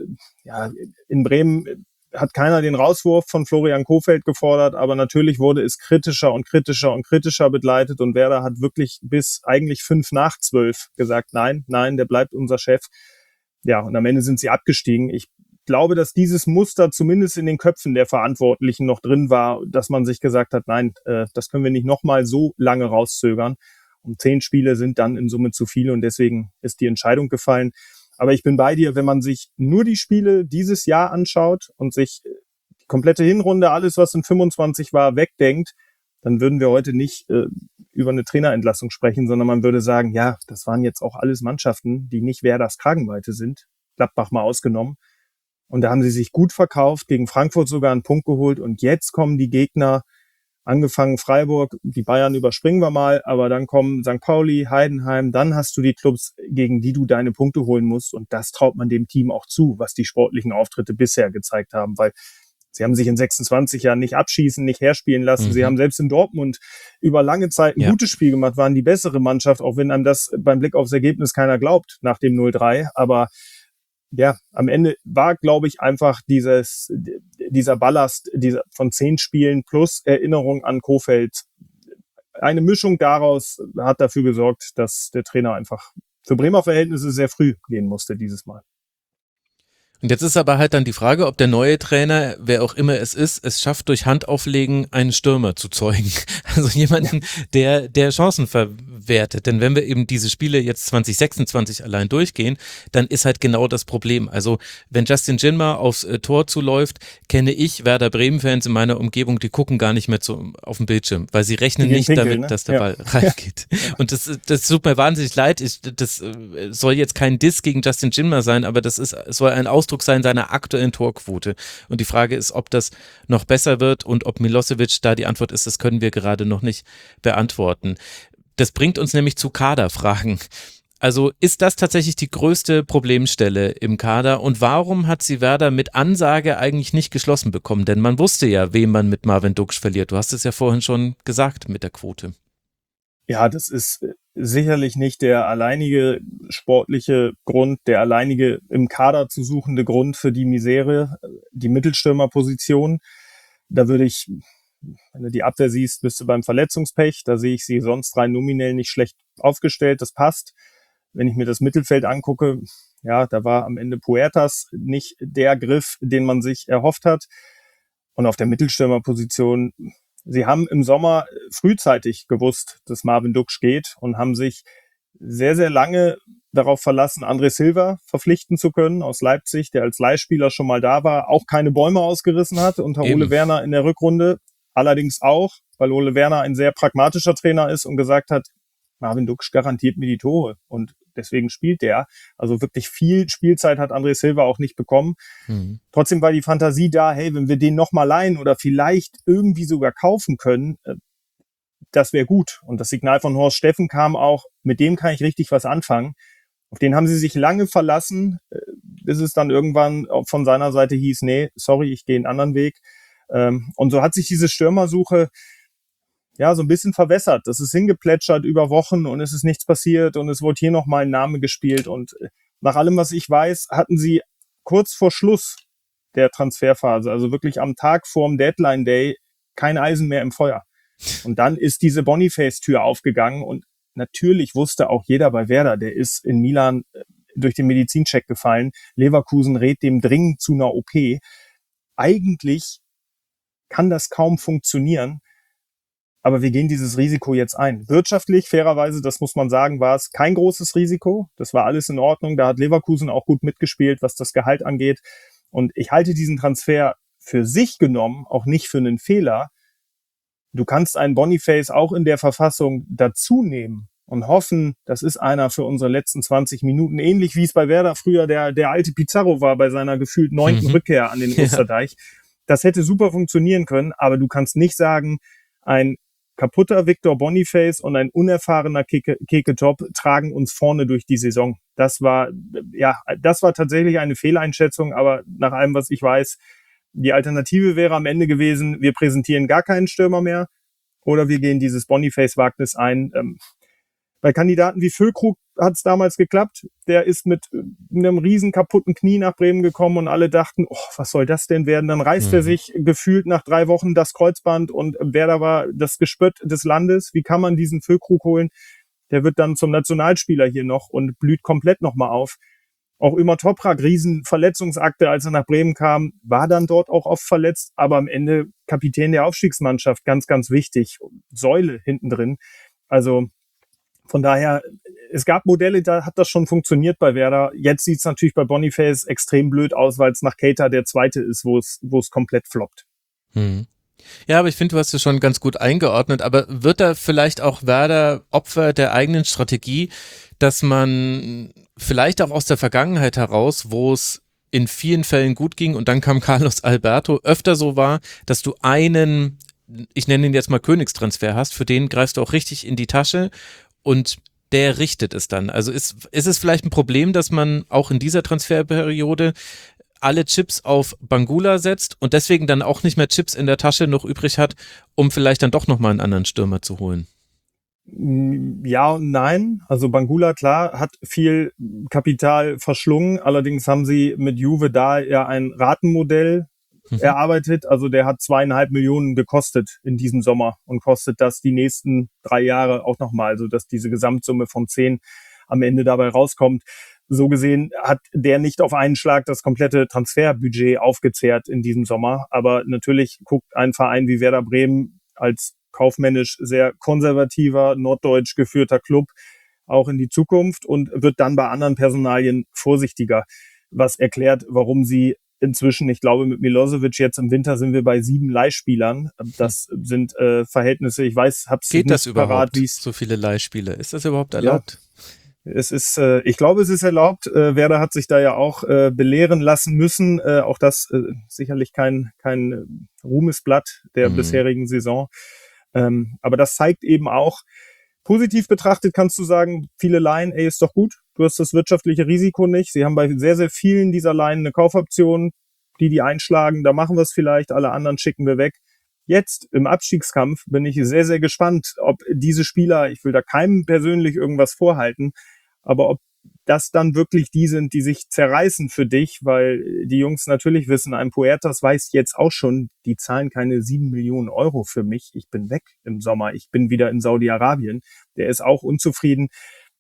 in Bremen hat keiner den Rauswurf von Florian Kohfeldt gefordert, aber natürlich wurde es kritischer und kritischer und kritischer begleitet und Werder hat wirklich bis eigentlich 5:12 gesagt, nein, der bleibt unser Chef. Ja, und am Ende sind sie abgestiegen. Ich glaube, dass dieses Muster zumindest in den Köpfen der Verantwortlichen noch drin war, dass man sich gesagt hat, nein, das können wir nicht nochmal so lange rauszögern. Und 10 Spiele sind dann in Summe zu viele und deswegen ist die Entscheidung gefallen. Aber ich bin bei dir, wenn man sich nur die Spiele dieses Jahr anschaut und sich die komplette Hinrunde, alles was in 25 war, wegdenkt, dann würden wir heute nicht über eine Trainerentlassung sprechen, sondern man würde sagen, ja, das waren jetzt auch alles Mannschaften, die nicht Werders Kragenweite sind, Gladbach mal ausgenommen. Und da haben sie sich gut verkauft, gegen Frankfurt sogar einen Punkt geholt und jetzt kommen die Gegner, angefangen Freiburg, die Bayern überspringen wir mal, aber dann kommen St. Pauli, Heidenheim, dann hast du die Clubs, gegen die du deine Punkte holen musst und das traut man dem Team auch zu, was die sportlichen Auftritte bisher gezeigt haben, weil sie haben sich in 26 Jahren nicht abschießen, nicht herspielen lassen. Sie haben selbst in Dortmund über lange Zeit ein gutes Spiel gemacht, waren die bessere Mannschaft, auch wenn einem das beim Blick aufs Ergebnis keiner glaubt nach dem 0-3, aber ja, am Ende war, glaube ich, einfach dieser Ballast von 10 Spielen plus Erinnerung an Kohfeldt. Eine Mischung daraus hat dafür gesorgt, dass der Trainer einfach für Bremer Verhältnisse sehr früh gehen musste dieses Mal. Und jetzt ist aber halt dann die Frage, ob der neue Trainer, wer auch immer es schafft, durch Handauflegen einen Stürmer zu zeugen. Also jemanden, der Chancen verwertet. Denn wenn wir eben diese Spiele jetzt 2026 allein durchgehen, dann ist halt genau das Problem. Also wenn Justin Jinma aufs Tor zuläuft, kenne ich Werder Bremen-Fans in meiner Umgebung, die gucken gar nicht mehr auf den Bildschirm, weil sie rechnen nicht damit, ne? Dass der Ball reingeht. Und das tut mir wahnsinnig leid. Das soll jetzt kein Diss gegen Justin Jinma sein, aber es soll ein Ausdruck sein seiner aktuellen Torquote. Und die Frage ist, ob das noch besser wird und ob Milosevic da die Antwort ist, das können wir gerade noch nicht beantworten. Das bringt uns nämlich zu Kaderfragen. Also ist das tatsächlich die größte Problemstelle im Kader und warum hat sie Werder mit Ansage eigentlich nicht geschlossen bekommen? Denn man wusste ja, wen man mit Marvin Duksch verliert. Du hast es ja vorhin schon gesagt mit der Quote. Ja, das ist sicherlich nicht der alleinige sportliche Grund, der alleinige im Kader zu suchende Grund für die Misere, die Mittelstürmerposition. Da würde ich, wenn du die Abwehr siehst, bist du beim Verletzungspech. Da sehe ich sie sonst rein nominell nicht schlecht aufgestellt. Das passt. Wenn ich mir das Mittelfeld angucke, ja, da war am Ende Puertas nicht der Griff, den man sich erhofft hat. Und auf der Mittelstürmerposition, sie haben im Sommer frühzeitig gewusst, dass Marvin Duksch geht und haben sich sehr, sehr lange darauf verlassen, André Silva verpflichten zu können aus Leipzig, der als Leihspieler schon mal da war, auch keine Bäume ausgerissen hat unter Ole Werner in der Rückrunde. Allerdings auch, weil Ole Werner ein sehr pragmatischer Trainer ist und gesagt hat, Marvin Duksch garantiert mir die Tore und deswegen spielt der. Also wirklich viel Spielzeit hat André Silva auch nicht bekommen. Trotzdem war die Fantasie da, hey, wenn wir den nochmal leihen oder vielleicht irgendwie sogar kaufen können, das wäre gut. Und das Signal von Horst Steffen kam auch, mit dem kann ich richtig was anfangen. Auf den haben sie sich lange verlassen, bis es dann irgendwann von seiner Seite hieß, nee, sorry, ich gehe einen anderen Weg. Und so hat sich diese Stürmersuche ja so ein bisschen verwässert. Das ist hingeplätschert über Wochen und es ist nichts passiert und es wurde hier nochmal ein Name gespielt. Und nach allem, was ich weiß, hatten sie kurz vor Schluss der Transferphase, also wirklich am Tag vorm Deadline Day, kein Eisen mehr im Feuer. Und dann ist diese Boniface-Tür aufgegangen und natürlich wusste auch jeder bei Werder, der ist in Milan durch den Medizincheck gefallen. Leverkusen rät dem dringend zu einer OP. Eigentlich kann das kaum funktionieren, aber wir gehen dieses Risiko jetzt ein. Wirtschaftlich, fairerweise, das muss man sagen, war es kein großes Risiko. Das war alles in Ordnung. Da hat Leverkusen auch gut mitgespielt, was das Gehalt angeht. Und ich halte diesen Transfer für sich genommen auch nicht für einen Fehler. Du kannst einen Boniface auch in der Verfassung dazu nehmen und hoffen, das ist einer für unsere letzten 20 Minuten, ähnlich wie es bei Werder früher der alte Pizarro war bei seiner gefühlt 9. Rückkehr an den Osterdeich. Das hätte super funktionieren können, aber du kannst nicht sagen, ein kaputter Victor Boniface und ein unerfahrener Keke Top tragen uns vorne durch die Saison. Das war tatsächlich eine Fehleinschätzung, aber nach allem, was ich weiß, die Alternative wäre am Ende gewesen, wir präsentieren gar keinen Stürmer mehr oder wir gehen dieses Boniface-Wagnis ein. Bei Kandidaten wie Füllkrug hat es damals geklappt. Der ist mit einem riesen kaputten Knie nach Bremen gekommen und alle dachten, oh, was soll das denn werden? Dann reißt er sich gefühlt nach 3 Wochen das Kreuzband und Werder war das Gespött des Landes. Wie kann man diesen Füllkrug holen? Der wird dann zum Nationalspieler hier noch und blüht komplett nochmal auf. Auch Ömer Toprak, riesen Verletzungsakte, als er nach Bremen kam, war dann dort auch oft verletzt, aber am Ende Kapitän der Aufstiegsmannschaft, ganz, ganz wichtig. Säule hinten drin. Also von daher, es gab Modelle, da hat das schon funktioniert bei Werder. Jetzt sieht es natürlich bei Boniface extrem blöd aus, weil es nach Keita der zweite ist, wo es komplett floppt. Ja, aber ich finde, du hast es schon ganz gut eingeordnet. Aber wird da vielleicht auch Werder Opfer der eigenen Strategie, dass man vielleicht auch aus der Vergangenheit heraus, wo es in vielen Fällen gut ging und dann kam Carlos Alberto, öfter so war, dass du einen, ich nenne ihn jetzt mal Königstransfer hast, für den greifst du auch richtig in die Tasche und der richtet es dann. Also ist es vielleicht ein Problem, dass man auch in dieser Transferperiode alle Chips auf Bangula setzt und deswegen dann auch nicht mehr Chips in der Tasche noch übrig hat, um vielleicht dann doch nochmal einen anderen Stürmer zu holen? Ja und nein. Also Bangula, klar, hat viel Kapital verschlungen. Allerdings haben sie mit Juve da ja ein Ratenmodell erarbeitet. Also der hat 2,5 Millionen gekostet in diesem Sommer und kostet das die nächsten 3 Jahre auch nochmal. Also dass diese Gesamtsumme von 10 am Ende dabei rauskommt. So gesehen hat der nicht auf einen Schlag das komplette Transferbudget aufgezehrt in diesem Sommer. Aber natürlich guckt ein Verein wie Werder Bremen als kaufmännisch sehr konservativer, norddeutsch geführter Club auch in die Zukunft und wird dann bei anderen Personalien vorsichtiger. Was erklärt, warum sie inzwischen, ich glaube mit Milosevic jetzt im Winter sind wir bei 7 Leihspielern. Das sind Verhältnisse, ich weiß, hab's Geht nicht das überhaupt, parat, so viele Leihspieler? Ist das überhaupt erlaubt? Ja, es ist, ich glaube, es ist erlaubt. Werder hat sich da ja auch belehren lassen müssen. Auch das sicherlich kein Ruhmesblatt der bisherigen Saison. Aber das zeigt eben auch, positiv betrachtet kannst du sagen, viele Leihen, ist doch gut. Du hast das wirtschaftliche Risiko nicht. Sie haben bei sehr, sehr vielen dieser Leihen eine Kaufoption, die einschlagen. Da machen wir es vielleicht, alle anderen schicken wir weg. Jetzt im Abstiegskampf bin ich sehr, sehr gespannt, ob diese Spieler, ich will da keinem persönlich irgendwas vorhalten, aber ob das dann wirklich die sind, die sich zerreißen für dich, weil die Jungs natürlich wissen, ein Puertas weiß jetzt auch schon, die zahlen keine 7 Millionen Euro für mich. Ich bin weg im Sommer, ich bin wieder in Saudi-Arabien. Der ist auch unzufrieden.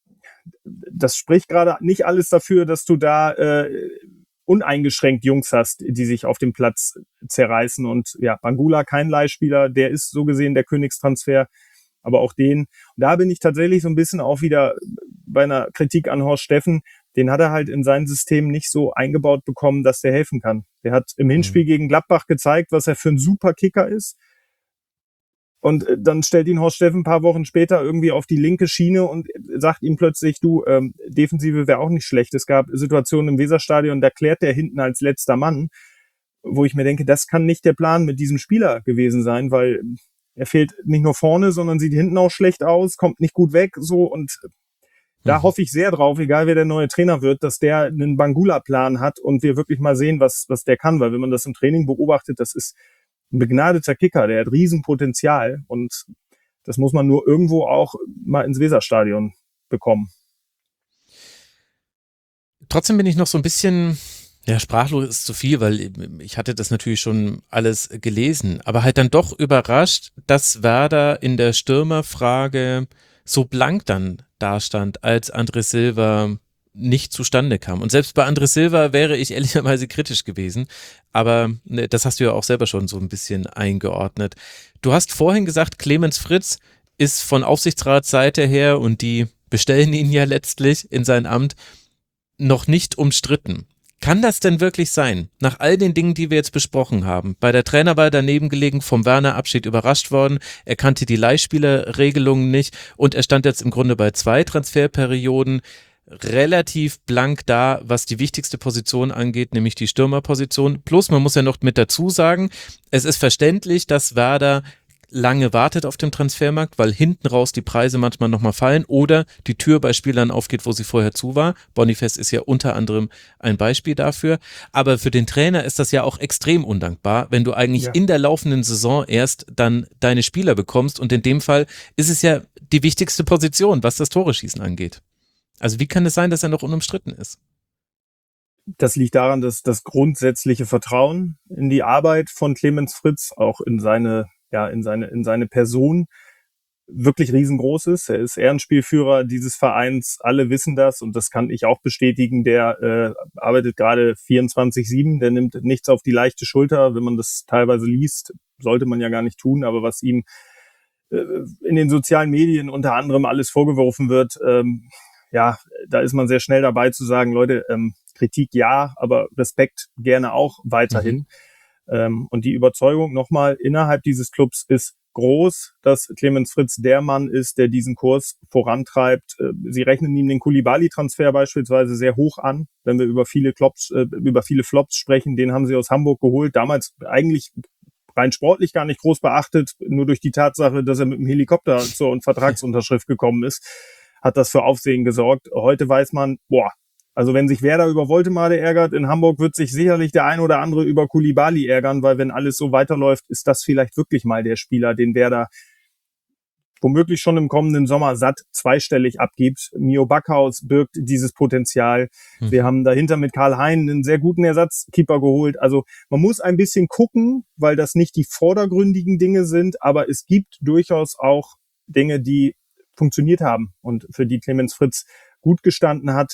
Das spricht gerade nicht alles dafür, dass du da uneingeschränkt Jungs hast, die sich auf dem Platz zerreißen. Und ja, Bangula, kein Leihspieler, der ist so gesehen der Königstransfer, aber auch den. Und da bin ich tatsächlich so ein bisschen auch wieder bei einer Kritik an Horst Steffen. Den hat er halt in sein System nicht so eingebaut bekommen, dass der helfen kann. Der hat im Hinspiel gegen Gladbach gezeigt, was er für ein super Kicker ist. Und dann stellt ihn Horst Steffen ein paar Wochen später irgendwie auf die linke Schiene und sagt ihm plötzlich, du, Defensive wäre auch nicht schlecht. Es gab Situationen im Weserstadion, da klärt der hinten als letzter Mann, wo ich mir denke, das kann nicht der Plan mit diesem Spieler gewesen sein, weil er fehlt nicht nur vorne, sondern sieht hinten auch schlecht aus, kommt nicht gut weg, so, und da hoffe ich sehr drauf, egal wer der neue Trainer wird, dass der einen Bangula-Plan hat und wir wirklich mal sehen, was der kann, weil wenn man das im Training beobachtet, das ist ein begnadeter Kicker, der hat Riesenpotenzial und das muss man nur irgendwo auch mal ins Weserstadion bekommen. Trotzdem bin ich noch so ein bisschen, ja, sprachlos ist zu viel, weil ich hatte das natürlich schon alles gelesen, aber halt dann doch überrascht, dass Werder in der Stürmerfrage so blank dann dastand, als André Silva nicht zustande kam. Und selbst bei André Silva wäre ich ehrlicherweise kritisch gewesen, aber das hast du ja auch selber schon so ein bisschen eingeordnet. Du hast vorhin gesagt, Clemens Fritz ist von Aufsichtsratsseite her, und die bestellen ihn ja letztlich in sein Amt, noch nicht umstritten. Kann das denn wirklich sein? Nach all den Dingen, die wir jetzt besprochen haben. Bei der Trainerwahl daneben gelegen, vom Werner-Abschied überrascht worden, er kannte die Leihspielerregelungen nicht und er stand jetzt im Grunde bei 2 Transferperioden relativ blank da, was die wichtigste Position angeht, nämlich die Stürmerposition. Plus, man muss ja noch mit dazu sagen, es ist verständlich, dass Werder lange wartet auf dem Transfermarkt, weil hinten raus die Preise manchmal nochmal fallen oder die Tür bei Spielern aufgeht, wo sie vorher zu war. Boniface ist ja unter anderem ein Beispiel dafür. Aber für den Trainer ist das ja auch extrem undankbar, wenn du eigentlich in der laufenden Saison erst dann deine Spieler bekommst und in dem Fall ist es ja die wichtigste Position, was das Tore-Schießen angeht. Also wie kann es sein, dass er noch unumstritten ist? Das liegt daran, dass das grundsätzliche Vertrauen in die Arbeit von Clemens Fritz, auch in seine Person, wirklich riesengroß ist. Er ist Ehrenspielführer dieses Vereins. Alle wissen das und das kann ich auch bestätigen. Der arbeitet gerade 24/7. Der nimmt nichts auf die leichte Schulter. Wenn man das teilweise liest, sollte man ja gar nicht tun. Aber was ihm in den sozialen Medien unter anderem alles vorgeworfen wird, da ist man sehr schnell dabei zu sagen, Leute, Kritik ja, aber Respekt gerne auch weiterhin. Und die Überzeugung nochmal innerhalb dieses Clubs ist groß, dass Clemens Fritz der Mann ist, der diesen Kurs vorantreibt. Sie rechnen ihm den Koulibaly-Transfer beispielsweise sehr hoch an, wenn wir über viele Flops sprechen. Den haben sie aus Hamburg geholt, damals eigentlich rein sportlich gar nicht groß beachtet, nur durch die Tatsache, dass er mit dem Helikopter zur Vertragsunterschrift gekommen ist, hat das für Aufsehen gesorgt. Heute weiß man, also wenn sich Werder über Woltemade ärgert, in Hamburg wird sich sicherlich der ein oder andere über Koulibaly ärgern, weil wenn alles so weiterläuft, ist das vielleicht wirklich mal der Spieler, den Werder womöglich schon im kommenden Sommer satt zweistellig abgibt. Mio Backhaus birgt dieses Potenzial. Wir haben dahinter mit Karl Hein einen sehr guten Ersatzkeeper geholt. Also man muss ein bisschen gucken, weil das nicht die vordergründigen Dinge sind, aber es gibt durchaus auch Dinge, die funktioniert haben und für die Clemens Fritz gut gestanden hat.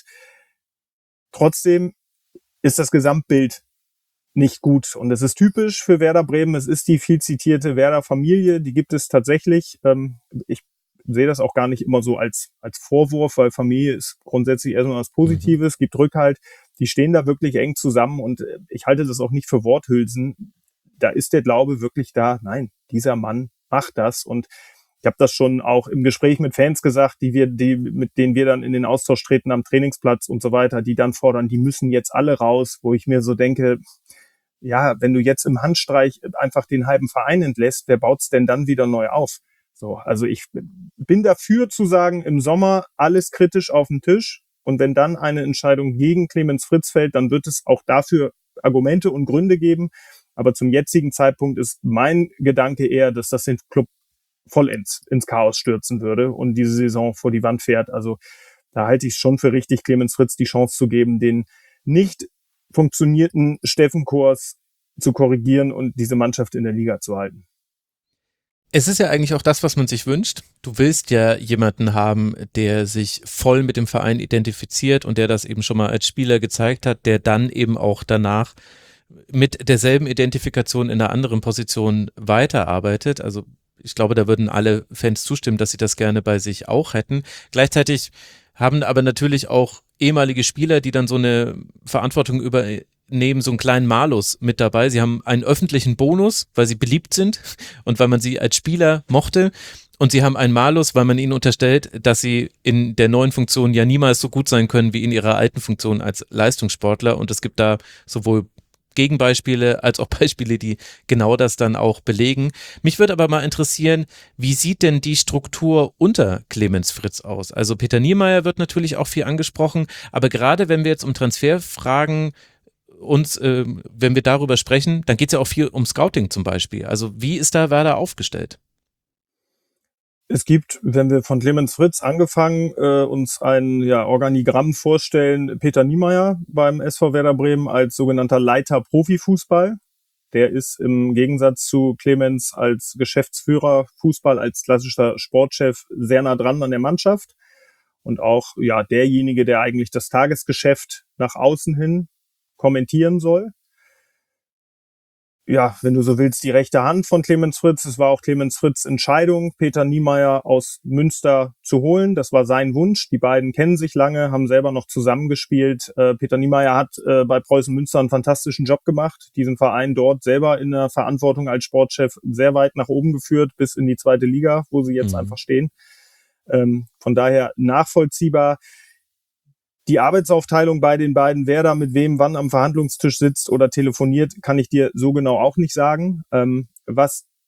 Trotzdem ist das Gesamtbild nicht gut. Und es ist typisch für Werder Bremen. Es ist die viel zitierte Werder-Familie. Die gibt es tatsächlich. Ich sehe das auch gar nicht immer so als Vorwurf, weil Familie ist grundsätzlich erstmal was Positives, gibt Rückhalt. Die stehen da wirklich eng zusammen und ich halte das auch nicht für Worthülsen. Da ist der Glaube wirklich da. Nein, dieser Mann macht das und ich habe das schon auch im Gespräch mit Fans gesagt, mit denen wir dann in den Austausch treten am Trainingsplatz und so weiter, die dann fordern, die müssen jetzt alle raus, wo ich mir so denke, ja, wenn du jetzt im Handstreich einfach den halben Verein entlässt, wer baut's denn dann wieder neu auf? So, also ich bin dafür zu sagen, im Sommer alles kritisch auf den Tisch und wenn dann eine Entscheidung gegen Clemens Fritz fällt, dann wird es auch dafür Argumente und Gründe geben. Aber zum jetzigen Zeitpunkt ist mein Gedanke eher, dass das den Club vollends ins Chaos stürzen würde und diese Saison vor die Wand fährt. Also da halte ich es schon für richtig, Clemens Fritz die Chance zu geben, den nicht funktionierten Steffen-Kurs zu korrigieren und diese Mannschaft in der Liga zu halten. Es ist ja eigentlich auch das, was man sich wünscht. Du willst ja jemanden haben, der sich voll mit dem Verein identifiziert und der das eben schon mal als Spieler gezeigt hat, der dann eben auch danach mit derselben Identifikation in einer anderen Position weiterarbeitet. Also ich glaube, da würden alle Fans zustimmen, dass sie das gerne bei sich auch hätten. Gleichzeitig haben aber natürlich auch ehemalige Spieler, die dann so eine Verantwortung übernehmen, so einen kleinen Malus mit dabei. Sie haben einen öffentlichen Bonus, weil sie beliebt sind und weil man sie als Spieler mochte. Und sie haben einen Malus, weil man ihnen unterstellt, dass sie in der neuen Funktion ja niemals so gut sein können wie in ihrer alten Funktion als Leistungssportler. Und es gibt da sowohl Gegenbeispiele als auch Beispiele, die genau das dann auch belegen. Mich würde aber mal interessieren, wie sieht denn die Struktur unter Clemens Fritz aus? Also Peter Niemeyer wird natürlich auch viel angesprochen, aber gerade wenn wir jetzt um Transferfragen wenn wir darüber sprechen, dann geht es ja auch viel um Scouting zum Beispiel. Also wie ist da Werder aufgestellt? Es gibt, wenn wir von Clemens Fritz angefangen uns ein Organigramm vorstellen, Peter Niemeyer beim SV Werder Bremen als sogenannter Leiter Profifußball. Der ist im Gegensatz zu Clemens als Geschäftsführer Fußball, als klassischer Sportchef sehr nah dran an der Mannschaft und auch derjenige, der eigentlich das Tagesgeschäft nach außen hin kommentieren soll. Ja, wenn du so willst, die rechte Hand von Clemens Fritz. Es war auch Clemens Fritz' Entscheidung, Peter Niemeyer aus Münster zu holen. Das war sein Wunsch. Die beiden kennen sich lange, haben selber noch zusammengespielt. Peter Niemeyer hat bei Preußen Münster einen fantastischen Job gemacht, diesen Verein dort selber in der Verantwortung als Sportchef sehr weit nach oben geführt, bis in die 2. Liga, wo sie jetzt einfach stehen. Von daher nachvollziehbar. Die Arbeitsaufteilung bei den beiden, wer da mit wem wann am Verhandlungstisch sitzt oder telefoniert, kann ich dir so genau auch nicht sagen. Was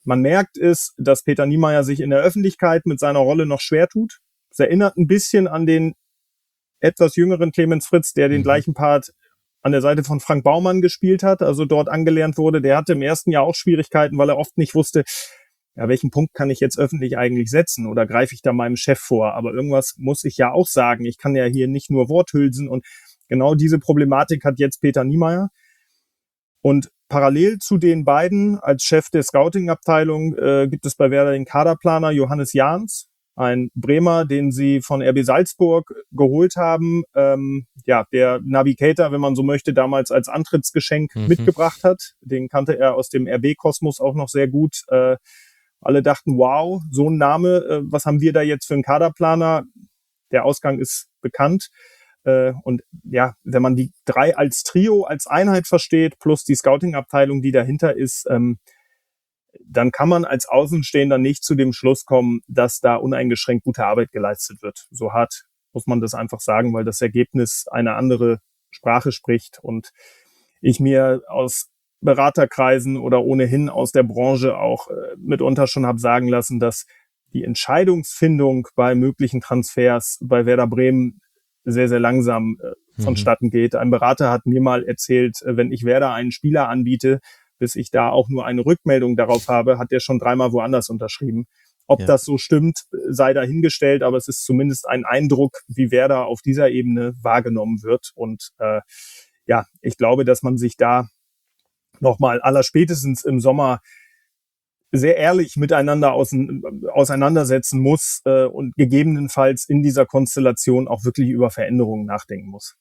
Man merkt es, dass Peter Niemeyer sich in der Öffentlichkeit mit seiner Rolle noch schwer tut. Es erinnert ein bisschen an den etwas jüngeren Clemens Fritz, der den gleichen Part an der Seite von Frank Baumann gespielt hat, also dort angelernt wurde. Der hatte im ersten Jahr auch Schwierigkeiten, weil er oft nicht wusste, ja, welchen Punkt kann ich jetzt öffentlich eigentlich setzen oder greife ich da meinem Chef vor? Aber irgendwas muss ich ja auch sagen. Ich kann ja hier nicht nur Worthülsen, und genau diese Problematik hat jetzt Peter Niemeyer. Und parallel zu den beiden als Chef der Scouting-Abteilung gibt es bei Werder den Kaderplaner Johannes Jahns, ein Bremer, den sie von RB Salzburg geholt haben, der Navigator, wenn man so möchte, damals als Antrittsgeschenk mitgebracht hat. Den kannte er aus dem RB-Kosmos auch noch sehr gut. Alle dachten, wow, so ein Name, was haben wir da jetzt für einen Kaderplaner? Der Ausgang ist bekannt. Und ja, wenn man die drei als Trio, als Einheit versteht, plus die Scouting-Abteilung, die dahinter ist, dann kann man als Außenstehender nicht zu dem Schluss kommen, dass da uneingeschränkt gute Arbeit geleistet wird. So hart muss man das einfach sagen, weil das Ergebnis eine andere Sprache spricht und ich mir aus Beraterkreisen oder ohnehin aus der Branche auch mitunter schon habe sagen lassen, dass die Entscheidungsfindung bei möglichen Transfers bei Werder Bremen sehr, sehr langsam vonstatten geht. Ein Berater hat mir mal erzählt, wenn ich Werder einen Spieler anbiete, bis ich da auch nur eine Rückmeldung darauf habe, hat der schon 3-mal woanders unterschrieben. Ob das so stimmt, sei dahingestellt, aber es ist zumindest ein Eindruck, wie Werder auf dieser Ebene wahrgenommen wird. Und ich glaube, dass man sich da nochmal allerspätestens im Sommer sehr ehrlich miteinander auseinandersetzen muss und gegebenenfalls in dieser Konstellation auch wirklich über Veränderungen nachdenken muss.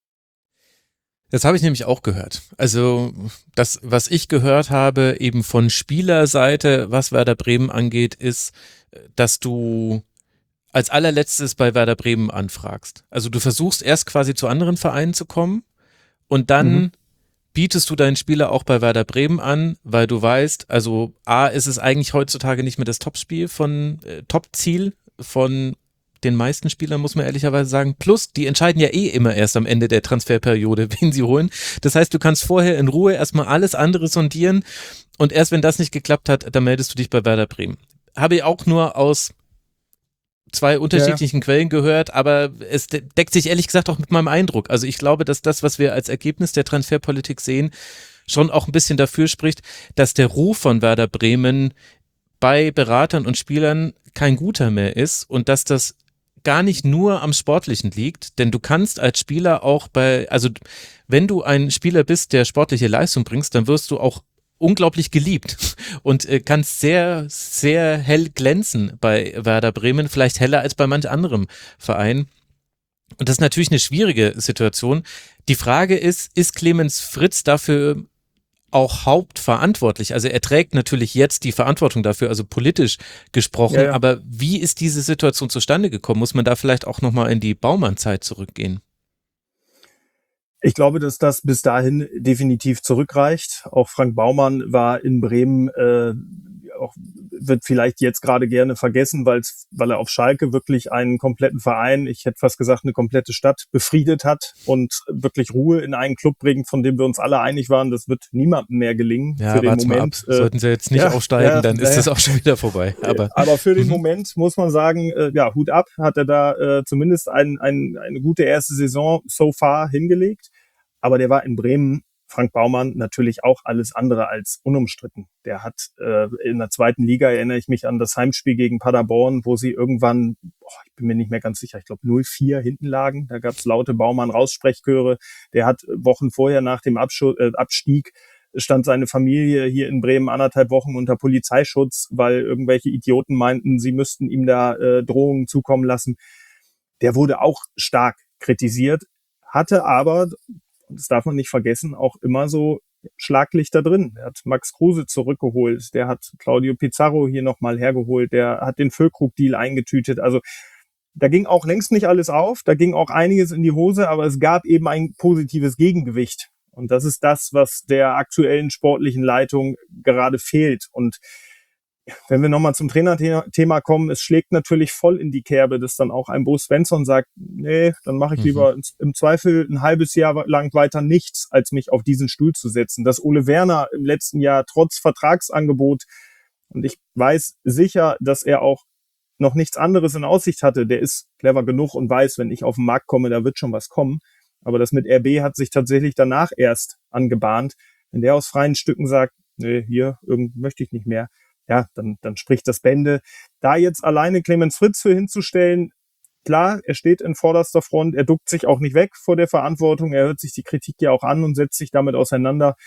Das habe ich nämlich auch gehört. Also das, was ich gehört habe, eben von Spielerseite, was Werder Bremen angeht, ist, dass du als allerletztes bei Werder Bremen anfragst. Also du versuchst erst quasi zu anderen Vereinen zu kommen und dann bietest du deinen Spieler auch bei Werder Bremen an, weil du weißt, also A, ist es eigentlich heutzutage nicht mehr das Topziel von den meisten Spielern, muss man ehrlicherweise sagen. Plus, die entscheiden ja immer erst am Ende der Transferperiode, wen sie holen. Das heißt, du kannst vorher in Ruhe erstmal alles andere sondieren und erst wenn das nicht geklappt hat, dann meldest du dich bei Werder Bremen. Habe ich auch nur aus 2 unterschiedlichen Quellen gehört, aber es deckt sich ehrlich gesagt auch mit meinem Eindruck. Also ich glaube, dass das, was wir als Ergebnis der Transferpolitik sehen, schon auch ein bisschen dafür spricht, dass der Ruf von Werder Bremen bei Beratern und Spielern kein guter mehr ist und dass das gar nicht nur am Sportlichen liegt, denn du kannst als Spieler auch wenn du ein Spieler bist, der sportliche Leistung bringst, dann wirst du auch unglaublich geliebt und kannst sehr, sehr hell glänzen bei Werder Bremen, vielleicht heller als bei manch anderem Verein. Und das ist natürlich eine schwierige Situation. Die Frage ist Clemens Fritz dafür auch hauptverantwortlich? Also er trägt natürlich jetzt die Verantwortung dafür, also politisch gesprochen, aber wie ist diese Situation zustande gekommen? Muss man da vielleicht auch nochmal in die Baumann-Zeit zurückgehen? Ich glaube, dass das bis dahin definitiv zurückreicht. Auch Frank Baumann war in Bremen, wird vielleicht jetzt gerade gerne vergessen, weil er auf Schalke wirklich einen kompletten Verein, ich hätte fast gesagt eine komplette Stadt, befriedet hat und wirklich Ruhe in einen Club bringt, von dem wir uns alle einig waren, das wird niemandem mehr gelingen. Ja, für den Moment. Sollten sie jetzt nicht aufsteigen, dann ist das auch schon wieder vorbei. Aber für den Moment muss man sagen, Hut ab, hat er da zumindest eine gute erste Saison so far hingelegt. Aber der war in Bremen, Frank Baumann, natürlich auch alles andere als unumstritten. Der hat in der 2. Liga, erinnere ich mich an das Heimspiel gegen Paderborn, wo sie irgendwann, ich bin mir nicht mehr ganz sicher, ich glaube 0-4 hinten lagen. Da gab es laute Baumann-Raussprechchöre. Der hat Wochen vorher nach dem Abstieg stand seine Familie hier in Bremen 1,5 Wochen unter Polizeischutz, weil irgendwelche Idioten meinten, sie müssten ihm da Drohungen zukommen lassen. Der wurde auch stark kritisiert, hatte aber, und das darf man nicht vergessen, auch immer so Schlaglichter drin. Er hat Max Kruse zurückgeholt, der hat Claudio Pizarro hier nochmal hergeholt, der hat den Füllkrug-Deal eingetütet. Also da ging auch längst nicht alles auf, da ging auch einiges in die Hose, aber es gab eben ein positives Gegengewicht. Und das ist das, was der aktuellen sportlichen Leitung gerade fehlt. Und wenn wir nochmal zum Trainerthema kommen, es schlägt natürlich voll in die Kerbe, dass dann auch ein Bo Svensson sagt, nee, dann mache ich lieber im Zweifel ein halbes Jahr lang weiter nichts, als mich auf diesen Stuhl zu setzen. Dass Ole Werner im letzten Jahr trotz Vertragsangebot Und ich weiß sicher, dass er auch noch nichts anderes in Aussicht hatte. Der ist clever genug und weiß, wenn ich auf den Markt komme, da wird schon was kommen. Aber das mit RB hat sich tatsächlich danach erst angebahnt. Wenn der aus freien Stücken sagt, nee, hier, irgend möchte ich nicht mehr, ja, dann spricht das Bände. Da jetzt alleine Clemens Fritz für hinzustellen, klar, er steht in vorderster Front, er duckt sich auch nicht weg vor der Verantwortung, er hört sich die Kritik ja auch an und setzt sich damit auseinander.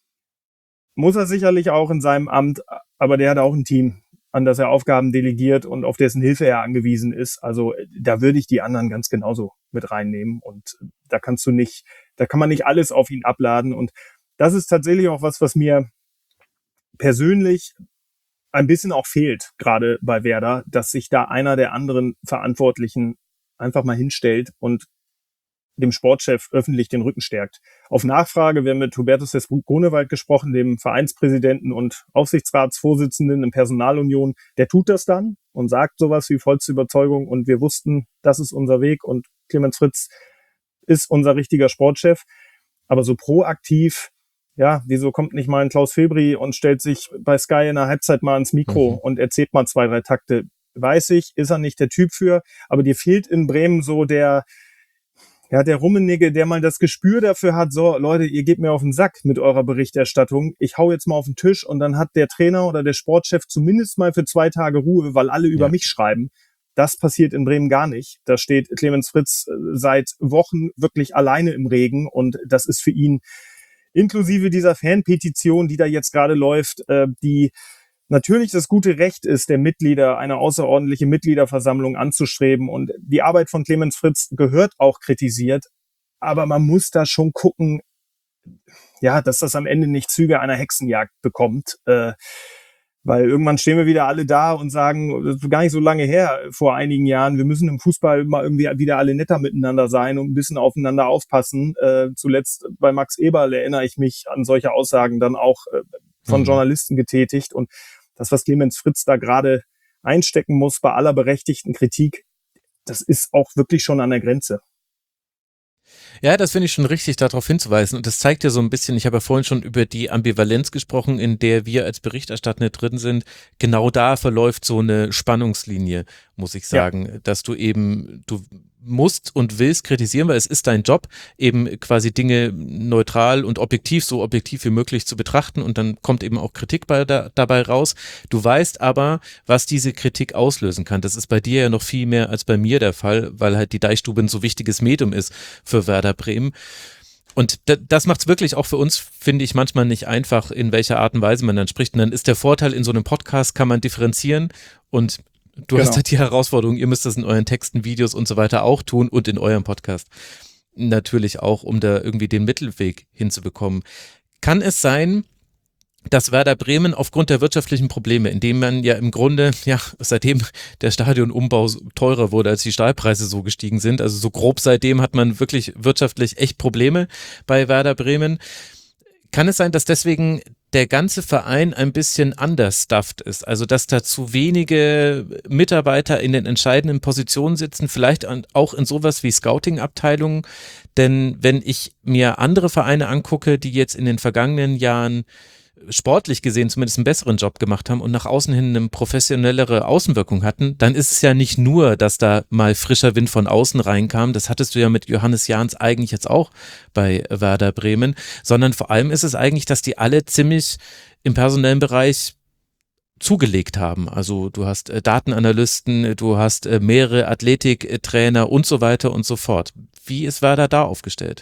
Muss er sicherlich auch in seinem Amt, aber der hat auch ein Team, an das er Aufgaben delegiert und auf dessen Hilfe er angewiesen ist. Also da würde ich die anderen ganz genauso mit reinnehmen und da kann man nicht alles auf ihn abladen und das ist tatsächlich auch was mir persönlich ein bisschen auch fehlt, gerade bei Werder, dass sich da einer der anderen Verantwortlichen einfach mal hinstellt und dem Sportchef öffentlich den Rücken stärkt. Auf Nachfrage, wir haben mit Hubertus Grunewald gesprochen, dem Vereinspräsidenten und Aufsichtsratsvorsitzenden in Personalunion, der tut das dann und sagt sowas wie vollste Überzeugung und wir wussten, das ist unser Weg und Clemens Fritz ist unser richtiger Sportchef. Aber so proaktiv, ja, wieso kommt nicht mal ein Klaus Filbri und stellt sich bei Sky in der Halbzeit mal ans Mikro und erzählt mal 2, 3 Takte? Weiß ich, ist er nicht der Typ für, aber dir fehlt in Bremen so der Rummenigge, der mal das Gespür dafür hat, so, Leute, ihr gebt mir auf den Sack mit eurer Berichterstattung, ich hau jetzt mal auf den Tisch und dann hat der Trainer oder der Sportchef zumindest mal für 2 Tage Ruhe, weil alle über mich schreiben. Das passiert in Bremen gar nicht. Da steht Clemens Fritz seit Wochen wirklich alleine im Regen und das ist für ihn inklusive dieser Fanpetition, die da jetzt gerade läuft, die natürlich das gute Recht ist, der Mitglieder eine außerordentliche Mitgliederversammlung anzustreben. Und die Arbeit von Clemens Fritz gehört auch kritisiert. Aber man muss da schon gucken, ja, dass das am Ende nicht Züge einer Hexenjagd bekommt. Weil irgendwann stehen wir wieder alle da und sagen, das ist gar nicht so lange her, vor einigen Jahren, wir müssen im Fußball mal irgendwie wieder alle netter miteinander sein und ein bisschen aufeinander aufpassen. Zuletzt bei Max Eberl erinnere ich mich an solche Aussagen dann auch von Journalisten getätigt. Und das, was Clemens Fritz da gerade einstecken muss bei aller berechtigten Kritik, das ist auch wirklich schon an der Grenze. Ja, das finde ich schon richtig, darauf hinzuweisen. Und das zeigt ja so ein bisschen, ich habe ja vorhin schon über die Ambivalenz gesprochen, in der wir als Berichterstatter drin sind. Genau da verläuft so eine Spannungslinie, muss ich sagen, dass du musst und willst kritisieren, weil es ist dein Job, eben quasi Dinge neutral und objektiv, so objektiv wie möglich zu betrachten und dann kommt eben auch Kritik dabei raus. Du weißt aber, was diese Kritik auslösen kann. Das ist bei dir ja noch viel mehr als bei mir der Fall, weil halt die Deichstube ein so wichtiges Medium ist für Werder Bremen. Und das macht es wirklich auch für uns, finde ich, manchmal nicht einfach, in welcher Art und Weise man dann spricht. Und dann ist der Vorteil, in so einem Podcast kann man differenzieren und du hast halt die Herausforderung, ihr müsst das in euren Texten, Videos und so weiter auch tun und in eurem Podcast natürlich auch, um da irgendwie den Mittelweg hinzubekommen. Kann es sein, dass Werder Bremen aufgrund der wirtschaftlichen Probleme, indem man ja im Grunde, seitdem der Stadionumbau teurer wurde, als die Stahlpreise so gestiegen sind, also so grob seitdem hat man wirklich wirtschaftlich echt Probleme bei Werder Bremen. Kann es sein, dass deswegen der ganze Verein ein bisschen understuffed ist, also dass da zu wenige Mitarbeiter in den entscheidenden Positionen sitzen, vielleicht auch in sowas wie Scouting-Abteilungen, denn wenn ich mir andere Vereine angucke, die jetzt in den vergangenen Jahren sportlich gesehen zumindest einen besseren Job gemacht haben und nach außen hin eine professionellere Außenwirkung hatten, dann ist es ja nicht nur, dass da mal frischer Wind von außen reinkam, das hattest du ja mit Johannes Jahns eigentlich jetzt auch bei Werder Bremen, sondern vor allem ist es eigentlich, dass die alle ziemlich im personellen Bereich zugelegt haben. Also du hast Datenanalysten, du hast mehrere Athletiktrainer und so weiter und so fort. Wie ist Werder da aufgestellt?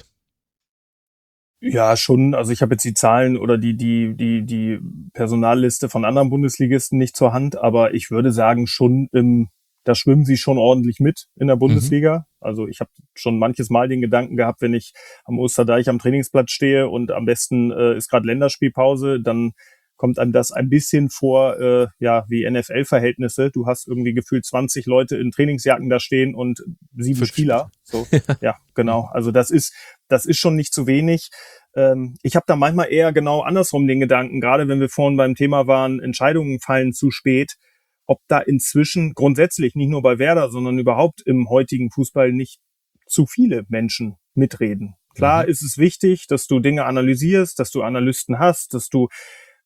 Ja, schon. Also ich habe jetzt die Zahlen oder die Personalliste von anderen Bundesligisten nicht zur Hand, aber ich würde sagen, schon da schwimmen sie schon ordentlich mit in der Bundesliga. Also ich habe schon manches Mal den Gedanken gehabt, wenn ich am Osterdeich am Trainingsplatz stehe und am besten ist gerade Länderspielpause, dann kommt einem das ein bisschen vor, wie NFL-Verhältnisse. Du hast irgendwie gefühlt 20 Leute in Trainingsjacken da stehen und 7 Spieler. So, ja, genau. Also das ist schon nicht zu wenig. Ich habe da manchmal eher genau andersrum den Gedanken, gerade wenn wir vorhin beim Thema waren, Entscheidungen fallen zu spät, ob da inzwischen grundsätzlich nicht nur bei Werder, sondern überhaupt im heutigen Fußball nicht zu viele Menschen mitreden. Klar ist es wichtig, dass du Dinge analysierst, dass du Analysten hast, dass du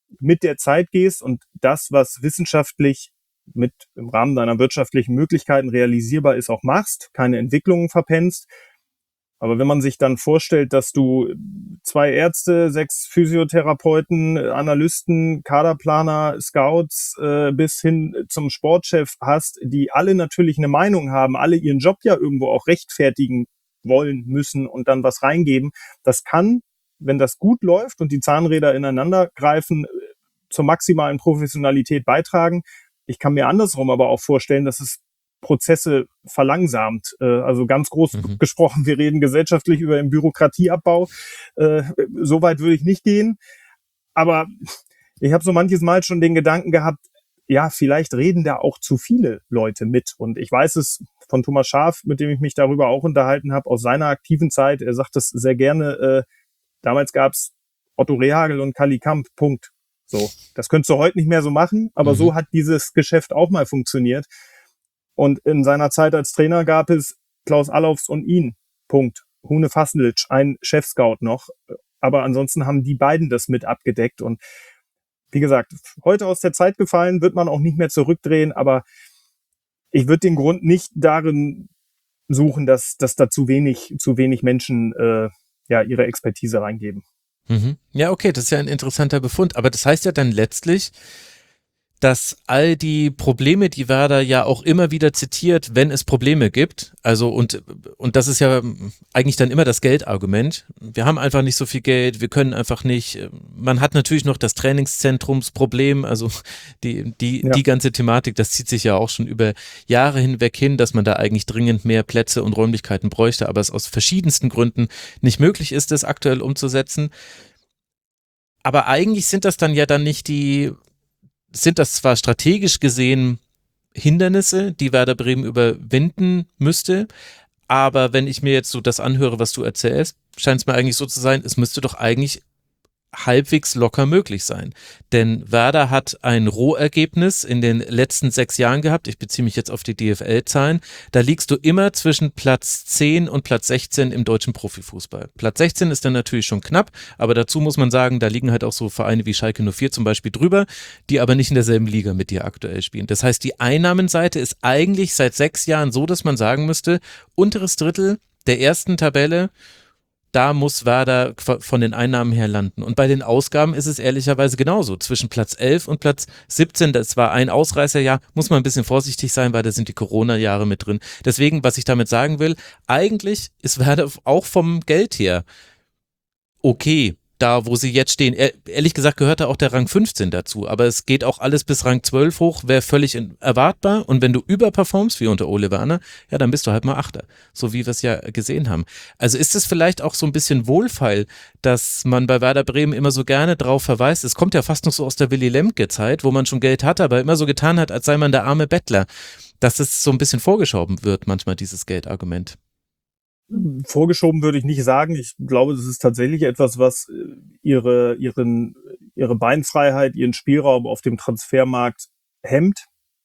mit der Zeit gehst und das, was wissenschaftlich im Rahmen deiner wirtschaftlichen Möglichkeiten realisierbar ist, auch machst, keine Entwicklungen verpennst. Aber wenn man sich dann vorstellt, dass du 2 Ärzte, 6 Physiotherapeuten, Analysten, Kaderplaner, Scouts bis hin zum Sportchef hast, die alle natürlich eine Meinung haben, alle ihren Job ja irgendwo auch rechtfertigen wollen, müssen und dann was reingeben, das kann, wenn das gut läuft und die Zahnräder ineinander greifen, zur maximalen Professionalität beitragen. Ich kann mir andersrum aber auch vorstellen, dass es Prozesse verlangsamt. Also ganz groß gesprochen, wir reden gesellschaftlich über den Bürokratieabbau. So weit würde ich nicht gehen. Aber ich habe so manches Mal schon den Gedanken gehabt, ja, vielleicht reden da auch zu viele Leute mit. Und ich weiß es von Thomas Schaaf, mit dem ich mich darüber auch unterhalten habe, aus seiner aktiven Zeit. Er sagt das sehr gerne. Damals gab's Otto Rehhagel und Kali Kamp, Punkt. So, das könntest du heute nicht mehr so machen, aber so hat dieses Geschäft auch mal funktioniert. Und in seiner Zeit als Trainer gab es Klaus Allofs und ihn. Punkt. Hune Fasnilic, ein Chefscout noch. Aber ansonsten haben die beiden das mit abgedeckt. Und wie gesagt, heute aus der Zeit gefallen, wird man auch nicht mehr zurückdrehen. Aber ich würde den Grund nicht darin suchen, dass da zu wenig Menschen ihre Expertise reingeben. Ja, okay, das ist ja ein interessanter Befund. Aber das heißt ja dann letztlich, dass all die Probleme, die Werder ja auch immer wieder zitiert, wenn es Probleme gibt, also und das ist ja eigentlich dann immer das Geldargument. Wir haben einfach nicht so viel Geld, wir können einfach nicht. Man hat natürlich noch das Trainingszentrumsproblem, also die ganze Thematik, das zieht sich ja auch schon über Jahre hinweg hin, dass man da eigentlich dringend mehr Plätze und Räumlichkeiten bräuchte, aber es aus verschiedensten Gründen nicht möglich ist, das aktuell umzusetzen. Aber eigentlich sind das dann ja dann nicht sind das zwar strategisch gesehen Hindernisse, die Werder Bremen überwinden müsste, aber wenn ich mir jetzt so das anhöre, was du erzählst, scheint es mir eigentlich so zu sein, es müsste doch eigentlich halbwegs locker möglich sein. Denn Werder hat ein Rohergebnis in den letzten 6 Jahren gehabt. Ich beziehe mich jetzt auf die DFL-Zahlen. Da liegst du immer zwischen Platz 10 und Platz 16 im deutschen Profifußball. Platz 16 ist dann natürlich schon knapp, aber dazu muss man sagen, da liegen halt auch so Vereine wie Schalke 04 zum Beispiel drüber, die aber nicht in derselben Liga mit dir aktuell spielen. Das heißt, die Einnahmenseite ist eigentlich seit 6 Jahren so, dass man sagen müsste, unteres Drittel der ersten Tabelle, da muss Werder von den Einnahmen her landen. Und bei den Ausgaben ist es ehrlicherweise genauso. Zwischen Platz 11 und Platz 17, das war ein Ausreißerjahr, muss man ein bisschen vorsichtig sein, weil da sind die Corona-Jahre mit drin. Deswegen, was ich damit sagen will, eigentlich ist Werder auch vom Geld her okay, da wo sie jetzt stehen. Ehrlich gesagt gehört da auch der Rang 15 dazu, aber es geht auch alles bis Rang 12 hoch, wäre völlig erwartbar, und wenn du überperformst, wie unter Ole Werner, ja, dann bist du halt mal Achter, so wie wir es ja gesehen haben. Also ist es vielleicht auch so ein bisschen Wohlfeil, dass man bei Werder Bremen immer so gerne drauf verweist, es kommt ja fast noch so aus der Willy Lemke-Zeit, wo man schon Geld hatte, aber immer so getan hat, als sei man der arme Bettler, dass es so ein bisschen vorgeschoben wird, manchmal dieses Geldargument. Vorgeschoben würde ich nicht sagen. Ich glaube, das ist tatsächlich etwas, was ihre Beinfreiheit, ihren Spielraum auf dem Transfermarkt hemmt.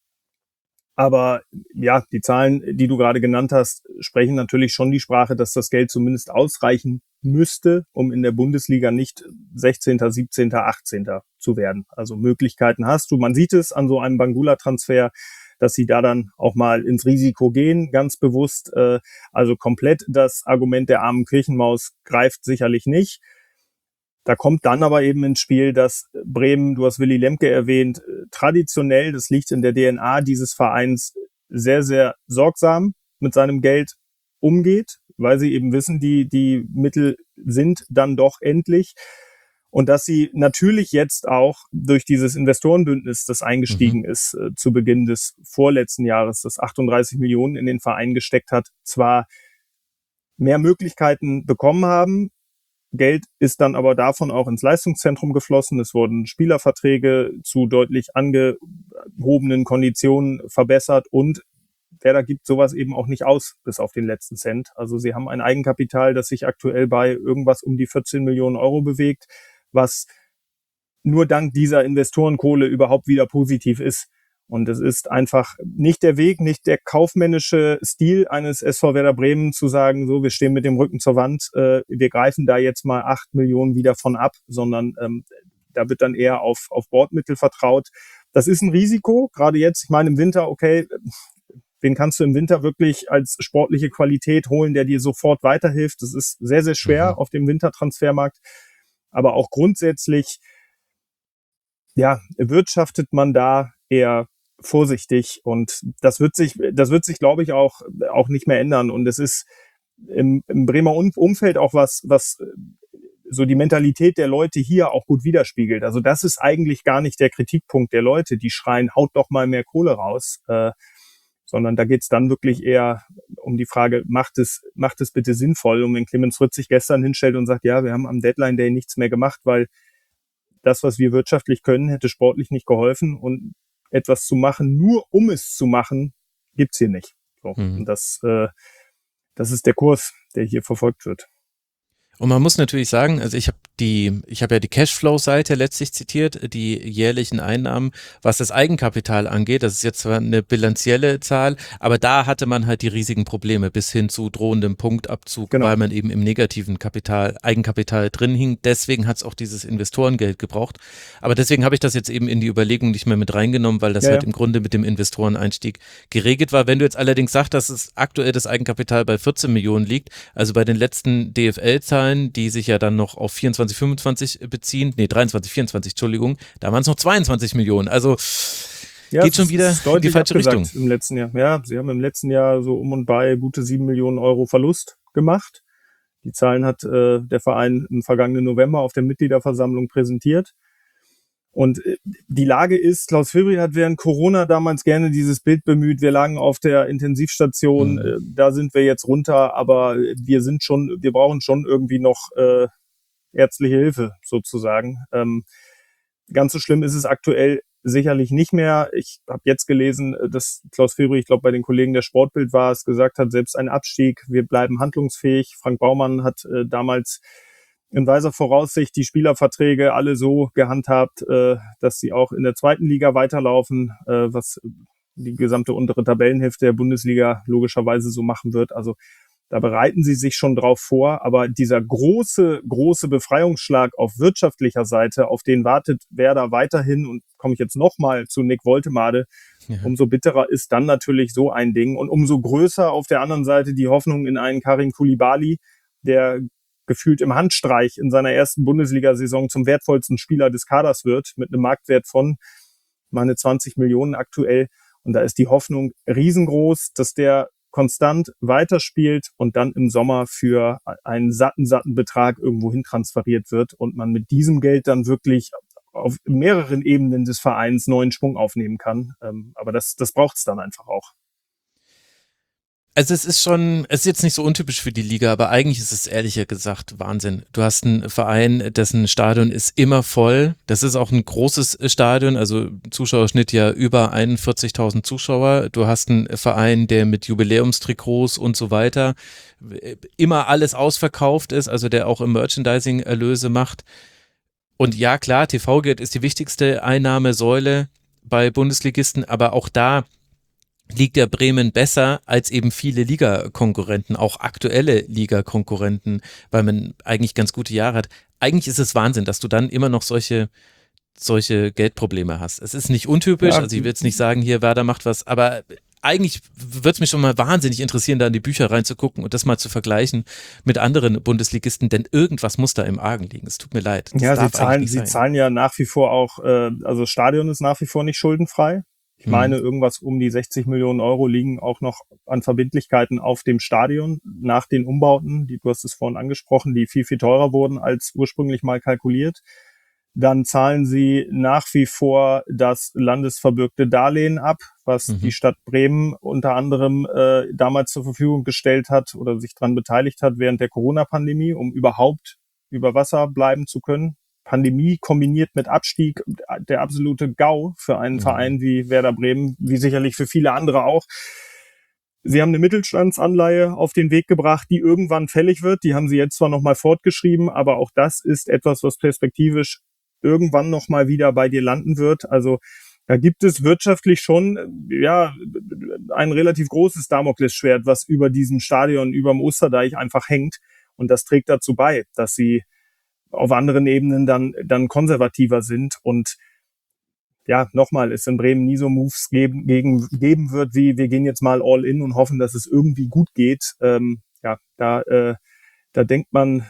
Aber ja, die Zahlen, die du gerade genannt hast, sprechen natürlich schon die Sprache, dass das Geld zumindest ausreichen müsste, um in der Bundesliga nicht 16., 17., 18. zu werden. Also Möglichkeiten hast du. Man sieht es an so einem Bangula-Transfer, dass sie da dann auch mal ins Risiko gehen, ganz bewusst. Also komplett das Argument der armen Kirchenmaus greift sicherlich nicht. Da kommt dann aber eben ins Spiel, dass Bremen, du hast Willy Lemke erwähnt, traditionell, das liegt in der DNA dieses Vereins, sehr, sehr sorgsam mit seinem Geld umgeht, weil sie eben wissen, die Mittel sind dann doch endlich. Und dass sie natürlich jetzt auch durch dieses Investorenbündnis, das eingestiegen ist, zu Beginn des vorletzten Jahres, das 38 Millionen in den Verein gesteckt hat, zwar mehr Möglichkeiten bekommen haben, Geld ist dann aber davon auch ins Leistungszentrum geflossen. Es wurden Spielerverträge zu deutlich angehobenen Konditionen verbessert und Werder gibt sowas eben auch nicht aus, bis auf den letzten Cent. Also sie haben ein Eigenkapital, das sich aktuell bei irgendwas um die 14 Millionen Euro bewegt, was nur dank dieser Investorenkohle überhaupt wieder positiv ist. Und es ist einfach nicht der Weg, nicht der kaufmännische Stil eines SV Werder Bremen zu sagen, so, wir stehen mit dem Rücken zur Wand, wir greifen da jetzt mal 8 Millionen wieder von ab, sondern Da wird dann eher auf Bordmittel vertraut. Das ist ein Risiko, gerade jetzt. Ich meine, im Winter, okay, wen kannst du im Winter wirklich als sportliche Qualität holen, der dir sofort weiterhilft? Das ist sehr, sehr schwer auf dem Wintertransfermarkt. Aber auch grundsätzlich, ja, wirtschaftet man da eher vorsichtig, und das wird sich, glaube ich, auch nicht mehr ändern. Und es ist im Bremer Umfeld auch was so die Mentalität der Leute hier auch gut widerspiegelt. Also das ist eigentlich gar nicht der Kritikpunkt der Leute, die schreien, haut doch mal mehr Kohle raus, sondern da geht's dann wirklich eher um die Frage, macht es bitte sinnvoll? Und wenn Clemens Fritz sich gestern hinstellt und sagt, ja, wir haben am Deadline Day nichts mehr gemacht, weil das, was wir wirtschaftlich können, hätte sportlich nicht geholfen, und etwas zu machen, nur um es zu machen, gibt's hier nicht. So. Und das ist der Kurs, der hier verfolgt wird. Und man muss natürlich sagen, also ich habe ja die Cashflow-Seite letztlich zitiert, die jährlichen Einnahmen, was das Eigenkapital angeht. Das ist jetzt zwar eine bilanzielle Zahl, aber da hatte man halt die riesigen Probleme bis hin zu drohendem Punktabzug, genau, weil man eben im negativen Eigenkapital drin hing. Deswegen hat es auch dieses Investorengeld gebraucht. Aber deswegen habe ich das jetzt eben in die Überlegung nicht mehr mit reingenommen, weil das im Grunde mit dem Investoreneinstieg geregelt war. Wenn du jetzt allerdings sagst, dass es aktuell das Eigenkapital bei 14 Millionen liegt, also bei den letzten DFL-Zahlen, die sich ja dann noch auf 24, 25 beziehen, 23, 24, Entschuldigung, da waren es noch 22 Millionen, also geht schon wieder in die falsche Richtung. Im letzten Jahr. Ja, sie haben im letzten Jahr so um und bei gute 7 Millionen Euro Verlust gemacht. Die Zahlen hat der Verein im vergangenen November auf der Mitgliederversammlung präsentiert. Und die Lage ist, Klaus Filbri hat während Corona damals gerne dieses Bild bemüht, wir lagen auf der Intensivstation, da sind wir jetzt runter, aber wir brauchen schon irgendwie noch ärztliche Hilfe sozusagen. Ganz so schlimm ist es aktuell sicherlich nicht mehr. Ich habe jetzt gelesen, dass Klaus Filbri, ich glaube bei den Kollegen der Sportbild war es, gesagt hat, selbst ein Abstieg, wir bleiben handlungsfähig. Frank Baumann hat damals in weiser Voraussicht die Spielerverträge alle so gehandhabt, dass sie auch in der zweiten Liga weiterlaufen, was die gesamte untere Tabellenhälfte der Bundesliga logischerweise so machen wird. Also da bereiten sie sich schon drauf vor, aber dieser große Befreiungsschlag auf wirtschaftlicher Seite, auf den wartet Werder weiterhin, und komme ich jetzt nochmal zu Nick Woltemade, umso bitterer ist dann natürlich so ein Ding, und umso größer auf der anderen Seite die Hoffnung in einen Karim Koulibaly, der gefühlt im Handstreich in seiner ersten Bundesliga-Saison zum wertvollsten Spieler des Kaders wird, mit einem Marktwert von 20 Millionen aktuell. Und da ist die Hoffnung riesengroß, dass der konstant weiterspielt und dann im Sommer für einen satten Betrag irgendwo hin transferiert wird und man mit diesem Geld dann wirklich auf mehreren Ebenen des Vereins neuen Schwung aufnehmen kann. Aber das braucht es dann einfach auch. Also es ist jetzt nicht so untypisch für die Liga, aber eigentlich ist es ehrlich gesagt Wahnsinn. Du hast einen Verein, dessen Stadion ist immer voll. Das ist auch ein großes Stadion, also Zuschauerschnitt ja über 41.000 Zuschauer. Du hast einen Verein, der mit Jubiläumstrikots und so weiter immer alles ausverkauft ist, also der auch im Merchandising Erlöse macht. Und ja, klar, TV-Geld ist die wichtigste Einnahmesäule bei Bundesligisten, aber auch da liegt ja Bremen besser als eben viele Ligakonkurrenten, auch aktuelle Ligakonkurrenten, weil man eigentlich ganz gute Jahre hat. Eigentlich ist es Wahnsinn, dass du dann immer noch solche Geldprobleme hast. Es ist nicht untypisch, also ich will jetzt nicht sagen, hier Werder macht was, aber eigentlich würde es mich schon mal wahnsinnig interessieren, da in die Bücher reinzugucken und das mal zu vergleichen mit anderen Bundesligisten, denn irgendwas muss da im Argen liegen. Es tut mir leid. Ja, sie zahlen ja nach wie vor auch, also das Stadion ist nach wie vor nicht schuldenfrei. Ich meine, irgendwas um die 60 Millionen Euro liegen auch noch an Verbindlichkeiten auf dem Stadion nach den Umbauten, du hast es vorhin angesprochen, die viel, viel teurer wurden als ursprünglich mal kalkuliert. Dann zahlen sie nach wie vor das landesverbürgte Darlehen ab, was die Stadt Bremen unter anderem damals zur Verfügung gestellt hat oder sich daran beteiligt hat während der Corona-Pandemie, um überhaupt über Wasser bleiben zu können. Pandemie kombiniert mit Abstieg, der absolute GAU für einen Verein wie Werder Bremen, wie sicherlich für viele andere auch. Sie haben eine Mittelstandsanleihe auf den Weg gebracht, die irgendwann fällig wird. Die haben sie jetzt zwar nochmal fortgeschrieben, aber auch das ist etwas, was perspektivisch irgendwann nochmal wieder bei dir landen wird. Also da gibt es wirtschaftlich schon ein relativ großes Damoklesschwert, was über diesem Stadion, über dem Osterdeich einfach hängt. Und das trägt dazu bei, dass sie auf anderen Ebenen dann konservativer sind. Und ja, nochmal, es in Bremen nie so Moves geben wird, wie wir gehen jetzt mal all in und hoffen, dass es irgendwie gut geht. Da denkt man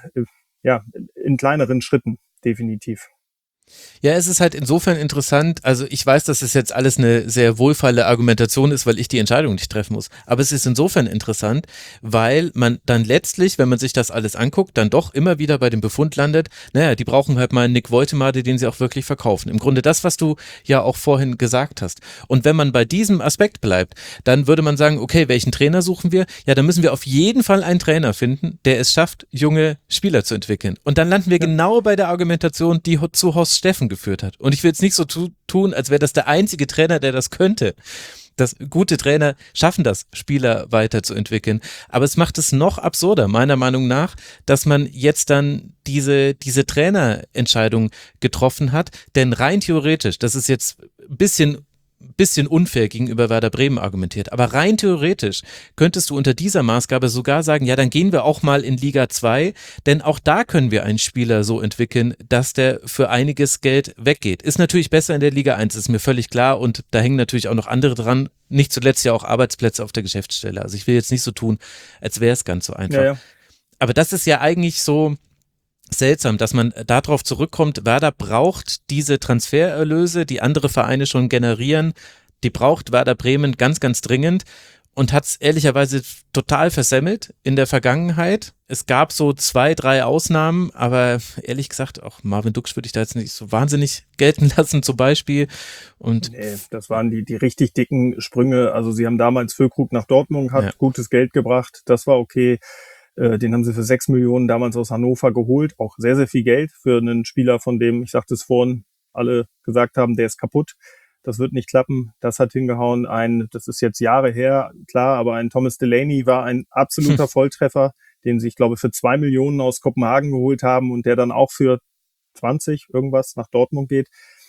in kleineren Schritten, definitiv. Ja, es ist halt insofern interessant, also ich weiß, dass es jetzt alles eine sehr wohlfeile Argumentation ist, weil ich die Entscheidung nicht treffen muss, aber es ist insofern interessant, weil man dann letztlich, wenn man sich das alles anguckt, dann doch immer wieder bei dem Befund landet, naja, die brauchen halt mal einen Nick Woltemade, den sie auch wirklich verkaufen. Im Grunde das, was du ja auch vorhin gesagt hast. Und wenn man bei diesem Aspekt bleibt, dann würde man sagen, okay, welchen Trainer suchen wir? Ja, dann müssen wir auf jeden Fall einen Trainer finden, der es schafft, junge Spieler zu entwickeln. Und dann landen wir genau bei der Argumentation, die zu Horst Steffen geführt hat. Und ich will jetzt nicht so tun, als wäre das der einzige Trainer, der das könnte. Das gute Trainer schaffen das, Spieler weiterzuentwickeln. Aber es macht es noch absurder, meiner Meinung nach, dass man jetzt dann diese Trainerentscheidung getroffen hat. Denn rein theoretisch, das ist jetzt ein bisschen unfair gegenüber Werder Bremen argumentiert, aber rein theoretisch könntest du unter dieser Maßgabe sogar sagen, ja, dann gehen wir auch mal in Liga 2, denn auch da können wir einen Spieler so entwickeln, dass der für einiges Geld weggeht. Ist natürlich besser in der Liga 1, ist mir völlig klar, und da hängen natürlich auch noch andere dran, nicht zuletzt ja auch Arbeitsplätze auf der Geschäftsstelle. Also ich will jetzt nicht so tun, als wäre es ganz so einfach. Ja. Aber das ist ja eigentlich so seltsam, dass man darauf zurückkommt, Werder braucht diese Transfererlöse, die andere Vereine schon generieren, die braucht Werder Bremen ganz, ganz dringend und hat es ehrlicherweise total versemmelt in der Vergangenheit. Es gab so 2, 3 Ausnahmen, aber ehrlich gesagt, auch Marvin Duksch würde ich da jetzt nicht so wahnsinnig gelten lassen zum Beispiel. Und nee, das waren die richtig dicken Sprünge. Also sie haben damals Füllkrug nach Dortmund, hat gutes Geld gebracht, das war okay. Den haben sie für 6 Millionen damals aus Hannover geholt. Auch sehr, sehr viel Geld für einen Spieler, von dem, ich sagte es vorhin, alle gesagt haben, der ist kaputt. Das wird nicht klappen. Das hat hingehauen. Das ist jetzt Jahre her, klar, aber ein Thomas Delaney war ein absoluter Volltreffer, den sie, ich glaube, für 2 Millionen aus Kopenhagen geholt haben und der dann auch für 20 irgendwas nach Dortmund geht.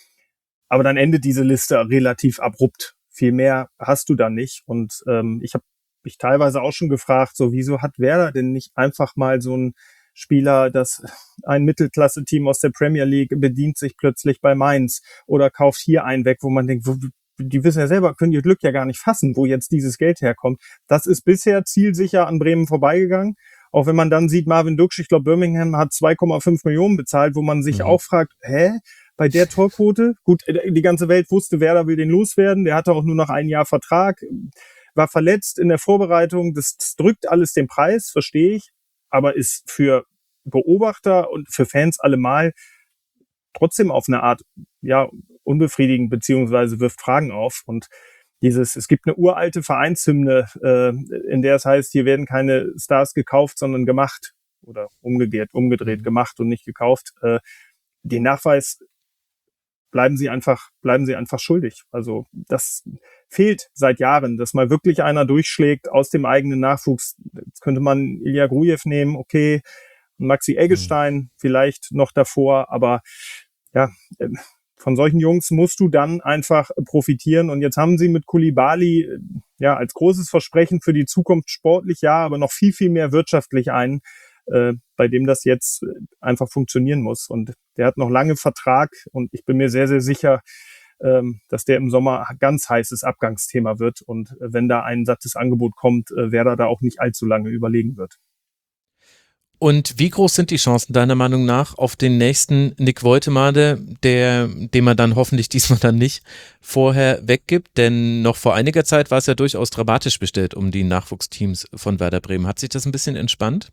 Aber dann endet diese Liste relativ abrupt. Viel mehr hast du da nicht. Und ich habe mich teilweise auch schon gefragt, so wieso hat Werder denn nicht einfach mal so einen Spieler, das ein Mittelklasse-Team aus der Premier League bedient sich plötzlich bei Mainz oder kauft hier einen weg, wo man denkt, die wissen ja selber, können ihr Glück ja gar nicht fassen, wo jetzt dieses Geld herkommt. Das ist bisher zielsicher an Bremen vorbeigegangen. Auch wenn man dann sieht, Marvin Duksch, ich glaube Birmingham hat 2,5 Millionen bezahlt, wo man sich auch fragt, bei der Torquote? Gut, die ganze Welt wusste, Werder will den loswerden, der hatte auch nur noch ein Jahr Vertrag, war verletzt in der Vorbereitung, das drückt alles den Preis, verstehe ich, aber ist für Beobachter und für Fans allemal trotzdem auf eine Art, unbefriedigend, beziehungsweise wirft Fragen auf. Und es gibt eine uralte Vereinshymne, in der es heißt, hier werden keine Stars gekauft, sondern gemacht oder umgedreht gemacht und nicht gekauft. Den Nachweis bleiben sie einfach schuldig. Also das fehlt seit Jahren, dass mal wirklich einer durchschlägt aus dem eigenen Nachwuchs. Jetzt könnte man Ilya Grujew nehmen, okay, Maxi Eggestein vielleicht noch davor, aber von solchen Jungs musst du dann einfach profitieren. Und jetzt haben sie mit Koulibaly als großes Versprechen für die Zukunft sportlich, aber noch viel, viel mehr wirtschaftlich einen, bei dem das jetzt einfach funktionieren muss. Und der hat noch lange Vertrag und ich bin mir sehr, sehr sicher, dass der im Sommer ganz heißes Abgangsthema wird. Und wenn da ein sattes Angebot kommt, Werder da auch nicht allzu lange überlegen wird. Und wie groß sind die Chancen deiner Meinung nach auf den nächsten Nick Woltemade, den man dann hoffentlich diesmal dann nicht vorher weggibt? Denn noch vor einiger Zeit war es ja durchaus dramatisch bestellt um die Nachwuchsteams von Werder Bremen. Hat sich das ein bisschen entspannt?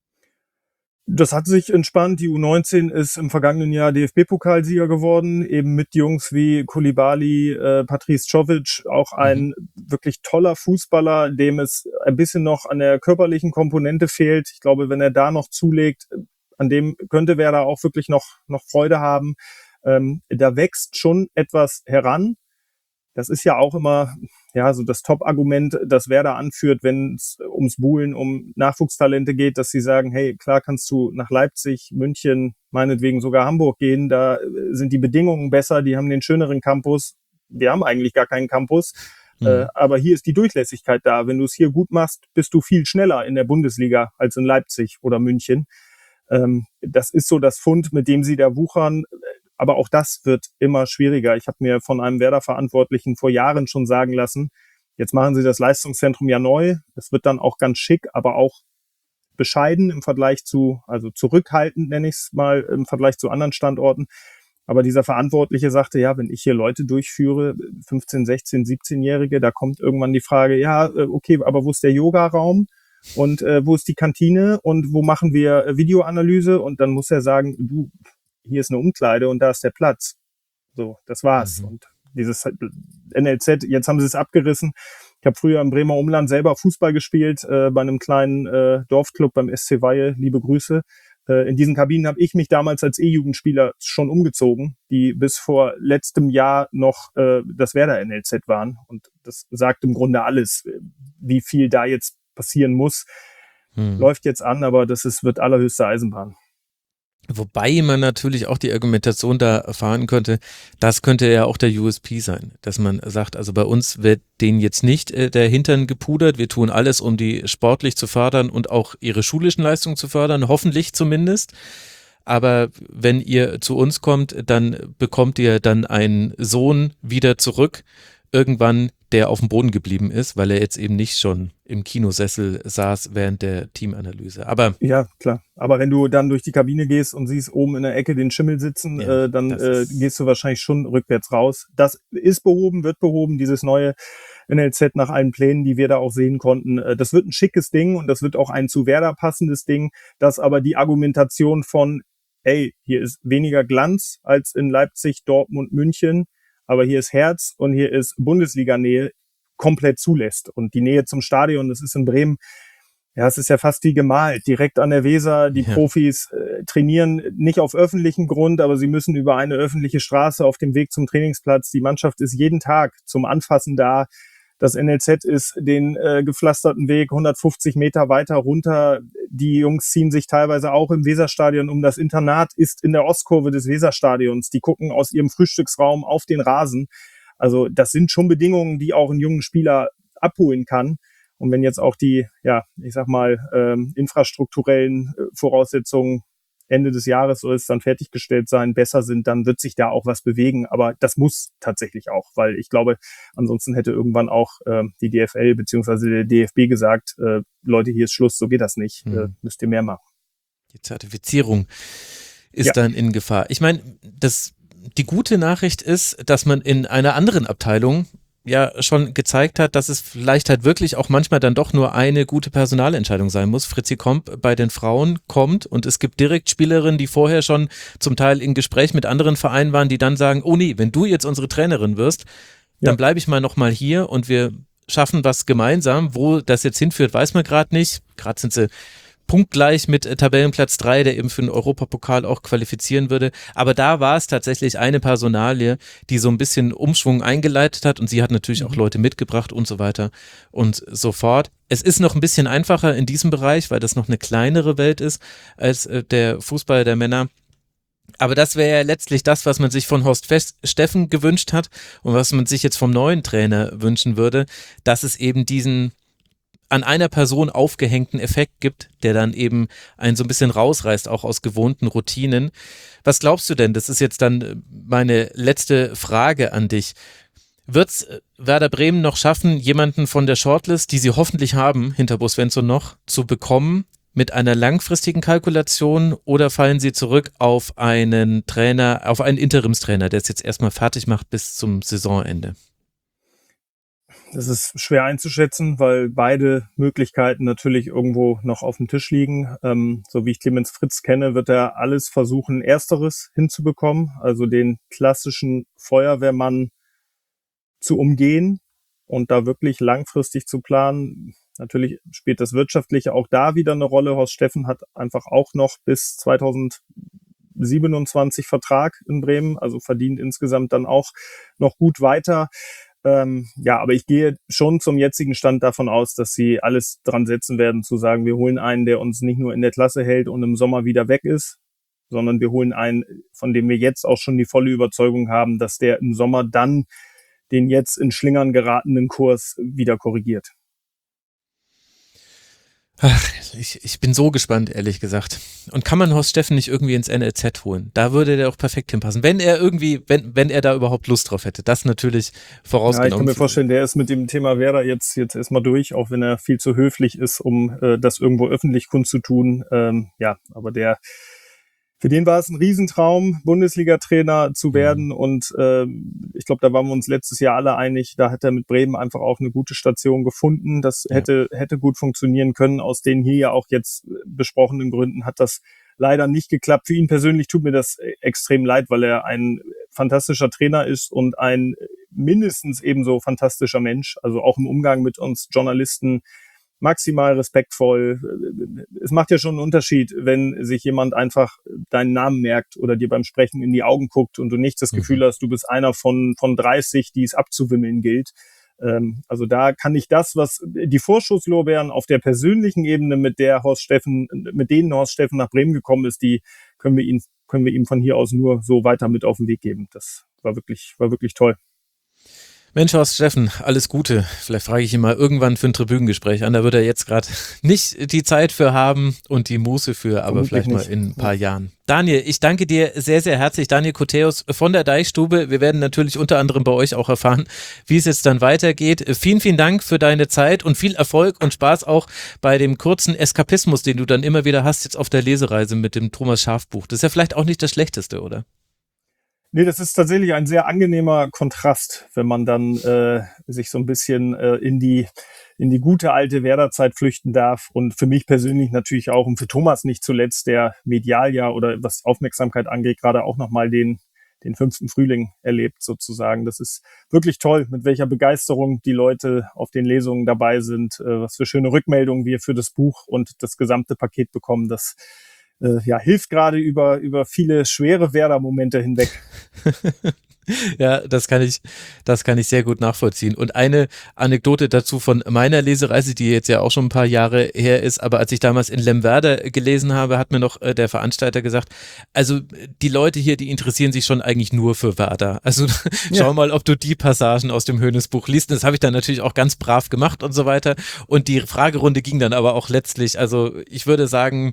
Das hat sich entspannt. Die U19 ist im vergangenen Jahr DFB-Pokalsieger geworden, eben mit Jungs wie Koulibaly, Patrice Czovic, auch ein wirklich toller Fußballer, dem es ein bisschen noch an der körperlichen Komponente fehlt. Ich glaube, wenn er da noch zulegt, an dem könnte Werder auch wirklich noch Freude haben. Da wächst schon etwas heran. Das ist ja auch immer so das Top-Argument, das Werder anführt, wenn es ums Buhlen um Nachwuchstalente geht, dass sie sagen, hey, klar kannst du nach Leipzig, München, meinetwegen sogar Hamburg gehen, da sind die Bedingungen besser, die haben den schöneren Campus, wir haben eigentlich gar keinen Campus, aber hier ist die Durchlässigkeit da. Wenn du es hier gut machst, bist du viel schneller in der Bundesliga als in Leipzig oder München. Das ist so das Pfund, mit dem sie da wuchern. Aber auch das wird immer schwieriger. Ich habe mir von einem Werder-Verantwortlichen vor Jahren schon sagen lassen, jetzt machen sie das Leistungszentrum ja neu. Es wird dann auch ganz schick, aber auch bescheiden im Vergleich zu, also zurückhaltend nenne ich es mal, im Vergleich zu anderen Standorten. Aber dieser Verantwortliche sagte, ja, wenn ich hier Leute durchführe, 15, 16, 17-Jährige, da kommt irgendwann die Frage, ja, okay, aber wo ist der Yoga-Raum? Und wo ist die Kantine? Und wo machen wir Videoanalyse? Und dann muss er sagen, du, hier ist eine Umkleide und da ist der Platz. So, das war's. Und dieses NLZ, jetzt haben sie es abgerissen. Ich habe früher im Bremer Umland selber Fußball gespielt, bei einem kleinen Dorfclub beim SC Weihe, liebe Grüße. In diesen Kabinen habe ich mich damals als E-Jugendspieler schon umgezogen, die bis vor letztem Jahr noch das Werder NLZ waren. Und das sagt im Grunde alles, wie viel da jetzt passieren muss. Läuft jetzt an, aber wird allerhöchste Eisenbahn. Wobei man natürlich auch die Argumentation da erfahren könnte, das könnte ja auch der USP sein, dass man sagt, also bei uns wird denen jetzt nicht der Hintern gepudert, wir tun alles, um die sportlich zu fördern und auch ihre schulischen Leistungen zu fördern, hoffentlich zumindest. Aber wenn ihr zu uns kommt, dann bekommt ihr dann einen Sohn wieder zurück, irgendwann, der auf dem Boden geblieben ist, weil er jetzt eben nicht schon im Kinosessel saß während der Teamanalyse. Aber ja, klar. Aber wenn du dann durch die Kabine gehst und siehst oben in der Ecke den Schimmel sitzen, dann gehst du wahrscheinlich schon rückwärts raus. Das ist behoben, wird behoben, dieses neue NLZ nach allen Plänen, die wir da auch sehen konnten. Das wird ein schickes Ding und das wird auch ein zu Werder passendes Ding, dass aber die Argumentation von, ey, hier ist weniger Glanz als in Leipzig, Dortmund, München, aber hier ist Herz und hier ist Bundesliga-Nähe, komplett zulässt. Und die Nähe zum Stadion, das ist in Bremen, ja, es ist ja fast wie gemalt, direkt an der Weser. Die Profis trainieren nicht auf öffentlichem Grund, aber sie müssen über eine öffentliche Straße auf dem Weg zum Trainingsplatz. Die Mannschaft ist jeden Tag zum Anfassen da. Das NLZ ist den gepflasterten Weg 150 Meter weiter runter. Die Jungs ziehen sich teilweise auch im Weserstadion um. Das Internat ist in der Ostkurve des Weserstadions. Die gucken aus ihrem Frühstücksraum auf den Rasen. Also das sind schon Bedingungen, die auch einen jungen Spieler abholen kann. Und wenn jetzt auch die, ja, ich sag mal, infrastrukturellen Voraussetzungen Ende des Jahres soll es dann fertiggestellt sein, besser sind, dann wird sich da auch was bewegen. Aber das muss tatsächlich auch, weil ich glaube, ansonsten hätte irgendwann auch die DFL beziehungsweise der DFB gesagt, Leute, hier ist Schluss, so geht das nicht, müsst ihr mehr machen. Die Zertifizierung ist dann in Gefahr. Ich meine, die gute Nachricht ist, dass man in einer anderen Abteilung ja schon gezeigt hat, dass es vielleicht halt wirklich auch manchmal dann doch nur eine gute Personalentscheidung sein muss. Fritzi Komp bei den Frauen kommt und es gibt direkt Spielerinnen, die vorher schon zum Teil in Gespräch mit anderen Vereinen waren, die dann sagen, oh nee, wenn du jetzt unsere Trainerin wirst, dann bleibe ich noch mal hier und wir schaffen was gemeinsam. Wo das jetzt hinführt, weiß man gerade nicht. Gerade sind sie punktgleich mit Tabellenplatz 3, der eben für den Europapokal auch qualifizieren würde. Aber da war es tatsächlich eine Personalie, die so ein bisschen Umschwung eingeleitet hat und sie hat natürlich auch Leute mitgebracht und so weiter und so fort. Es ist noch ein bisschen einfacher in diesem Bereich, weil das noch eine kleinere Welt ist als der Fußball der Männer. Aber das wäre ja letztlich das, was man sich von Horst Steffen gewünscht hat und was man sich jetzt vom neuen Trainer wünschen würde, dass es eben diesen an einer Person aufgehängten Effekt gibt, der dann eben einen so ein bisschen rausreißt, auch aus gewohnten Routinen. Was glaubst du denn? Das ist jetzt dann meine letzte Frage an dich. Wird's Werder Bremen noch schaffen, jemanden von der Shortlist, die sie hoffentlich haben, hinter Bo Svensson noch, zu bekommen mit einer langfristigen Kalkulation oder fallen sie zurück auf einen Trainer, auf einen Interimstrainer, der es jetzt erstmal fertig macht bis zum Saisonende? Das ist schwer einzuschätzen, weil beide Möglichkeiten natürlich irgendwo noch auf dem Tisch liegen. So wie ich Clemens Fritz kenne, wird er alles versuchen, Ersteres hinzubekommen, also den klassischen Feuerwehrmann zu umgehen und da wirklich langfristig zu planen. Natürlich spielt das Wirtschaftliche auch da wieder eine Rolle. Horst Steffen hat einfach auch noch bis 2027 Vertrag in Bremen, also verdient insgesamt dann auch noch gut weiter. Aber ich gehe schon zum jetzigen Stand davon aus, dass sie alles dran setzen werden, zu sagen, wir holen einen, der uns nicht nur in der Klasse hält und im Sommer wieder weg ist, sondern wir holen einen, von dem wir jetzt auch schon die volle Überzeugung haben, dass der im Sommer dann den jetzt in Schlingern geratenen Kurs wieder korrigiert. Ach, ich bin so gespannt, ehrlich gesagt. Und kann man Horst Steffen nicht irgendwie ins NLZ holen? Da würde der auch perfekt hinpassen. Wenn er irgendwie, wenn er da überhaupt Lust drauf hätte. Das natürlich Ja, ich kann vorausgenommen. mir vorstellen, der ist mit dem Thema Werder jetzt erstmal durch, auch wenn er viel zu höflich ist, um das irgendwo öffentlich kundzutun. Ja, aber für den war es ein Riesentraum, Bundesliga-Trainer zu werden. Und ich glaube, da waren wir uns letztes Jahr alle einig. Da hat er mit Bremen einfach auch eine gute Station gefunden. Das hätte gut funktionieren können. Aus den hier ja auch jetzt besprochenen Gründen hat das leider nicht geklappt. Für ihn persönlich tut mir das extrem leid, weil er ein fantastischer Trainer ist und ein mindestens ebenso fantastischer Mensch. Also auch im Umgang mit uns Journalisten maximal respektvoll. Es macht ja schon einen Unterschied, wenn sich jemand einfach deinen Namen merkt oder dir beim Sprechen in die Augen guckt und du nicht das Gefühl hast, du bist einer von 30, die es abzuwimmeln gilt. Also da kann ich das, was die Vorschusslorbeeren auf der persönlichen Ebene, mit denen Horst Steffen nach Bremen gekommen ist, die können wir ihm von hier aus nur so weiter mit auf den Weg geben. Das war wirklich toll. Mensch, Horst Steffen, alles Gute. Vielleicht frage ich ihn mal irgendwann für ein Tribünengespräch an. Da wird er jetzt gerade nicht die Zeit für haben und die Muße für, aber Vermutlich vielleicht mal nicht. in ein paar Jahren. Daniel, ich danke dir sehr, sehr herzlich. Daniel Koteus von der Deichstube. Wir werden natürlich unter anderem bei euch auch erfahren, wie es jetzt dann weitergeht. Vielen, vielen Dank für deine Zeit und viel Erfolg und Spaß auch bei dem kurzen Eskapismus, den du dann immer wieder hast, jetzt auf der Lesereise mit dem Thomas Schaaf-Buch. Das ist ja vielleicht auch nicht das Schlechteste, oder? Nee, das ist tatsächlich ein sehr angenehmer Kontrast, wenn man dann sich so ein bisschen in die gute alte Werderzeit flüchten darf. Und für mich persönlich natürlich auch und für Thomas nicht zuletzt, der medial ja oder was Aufmerksamkeit angeht, gerade auch nochmal den 5. Frühling erlebt sozusagen. Das ist wirklich toll, mit welcher Begeisterung die Leute auf den Lesungen dabei sind, was für schöne Rückmeldungen wir für das Buch und das gesamte Paket bekommen. Das hilft gerade über viele schwere Werder-Momente hinweg. Ja, das kann ich sehr gut nachvollziehen. Und eine Anekdote dazu von meiner Lesereise, die jetzt ja auch schon ein paar Jahre her ist, aber als ich damals in Lemwerder gelesen habe, hat mir noch der Veranstalter gesagt, also die Leute hier, die interessieren sich schon eigentlich nur für Werder. Also schau mal, ob du die Passagen aus dem Hoeneß-Buch liest. Und das habe ich dann natürlich auch ganz brav gemacht und so weiter. Und die Fragerunde ging dann aber auch letztlich, also ich würde sagen,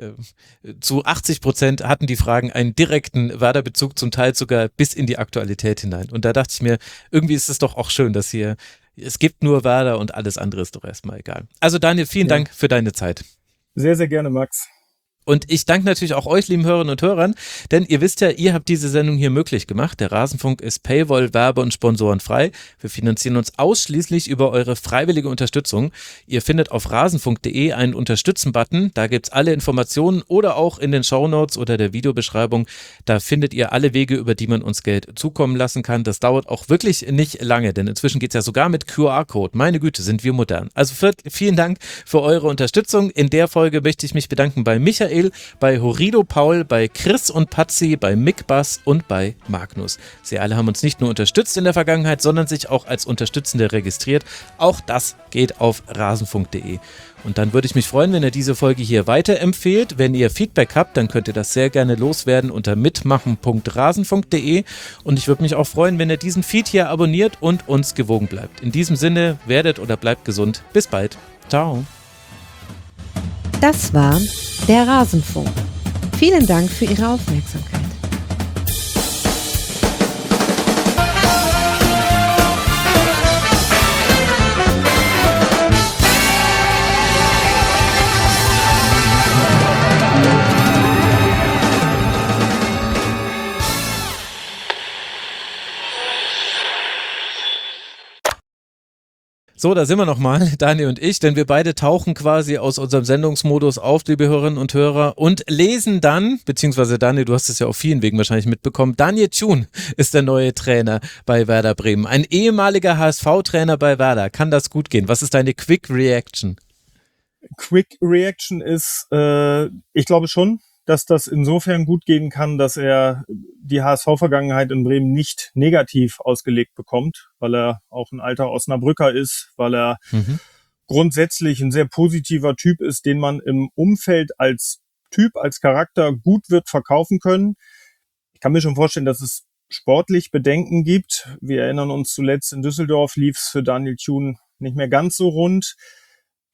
zu 80% hatten die Fragen einen direkten Werder-Bezug, zum Teil sogar bis in die Aktualität hinein. Und da dachte ich mir, irgendwie ist es doch auch schön, dass es gibt nur Werder und alles andere ist doch erstmal egal. Also Daniel, vielen Dank für deine Zeit. Sehr, sehr gerne, Max. Und ich danke natürlich auch euch, lieben Hörerinnen und Hörern, denn ihr wisst ja, ihr habt diese Sendung hier möglich gemacht. Der Rasenfunk ist Paywall, Werbe- und Sponsorenfrei. Wir finanzieren uns ausschließlich über eure freiwillige Unterstützung. Ihr findet auf rasenfunk.de einen Unterstützen-Button. Da gibt's alle Informationen oder auch in den Shownotes oder der Videobeschreibung. Da findet ihr alle Wege, über die man uns Geld zukommen lassen kann. Das dauert auch wirklich nicht lange, denn inzwischen geht's ja sogar mit QR-Code. Meine Güte, sind wir modern. Also vielen Dank für eure Unterstützung. In der Folge möchte ich mich bedanken bei Michael, bei Horido Paul, bei Chris und Patzi, bei Mick Bass und bei Magnus. Sie alle haben uns nicht nur unterstützt in der Vergangenheit, sondern sich auch als Unterstützende registriert. Auch das geht auf rasenfunk.de. Und dann würde ich mich freuen, wenn ihr diese Folge hier weiterempfehlt. Wenn ihr Feedback habt, dann könnt ihr das sehr gerne loswerden unter mitmachen.rasenfunk.de. Und ich würde mich auch freuen, wenn ihr diesen Feed hier abonniert und uns gewogen bleibt. In diesem Sinne, werdet oder bleibt gesund. Bis bald. Ciao. Das war der Rasenfunk. Vielen Dank für Ihre Aufmerksamkeit. So, da sind wir nochmal, Daniel und ich, denn wir beide tauchen quasi aus unserem Sendungsmodus auf, liebe Hörerinnen und Hörer, und lesen dann, beziehungsweise Daniel, du hast es ja auf vielen Wegen wahrscheinlich mitbekommen, Daniel Thun ist der neue Trainer bei Werder Bremen. Ein ehemaliger HSV-Trainer bei Werder. Kann das gut gehen? Was ist deine Quick Reaction? Quick Reaction ist, ich glaube schon, dass das insofern gut gehen kann, dass er die HSV-Vergangenheit in Bremen nicht negativ ausgelegt bekommt, weil er auch ein alter Osnabrücker ist, weil er grundsätzlich ein sehr positiver Typ ist, den man im Umfeld als Typ, als Charakter gut wird verkaufen können. Ich kann mir schon vorstellen, dass es sportlich Bedenken gibt. Wir erinnern uns zuletzt, in Düsseldorf lief es für Daniel Thun nicht mehr ganz so rund.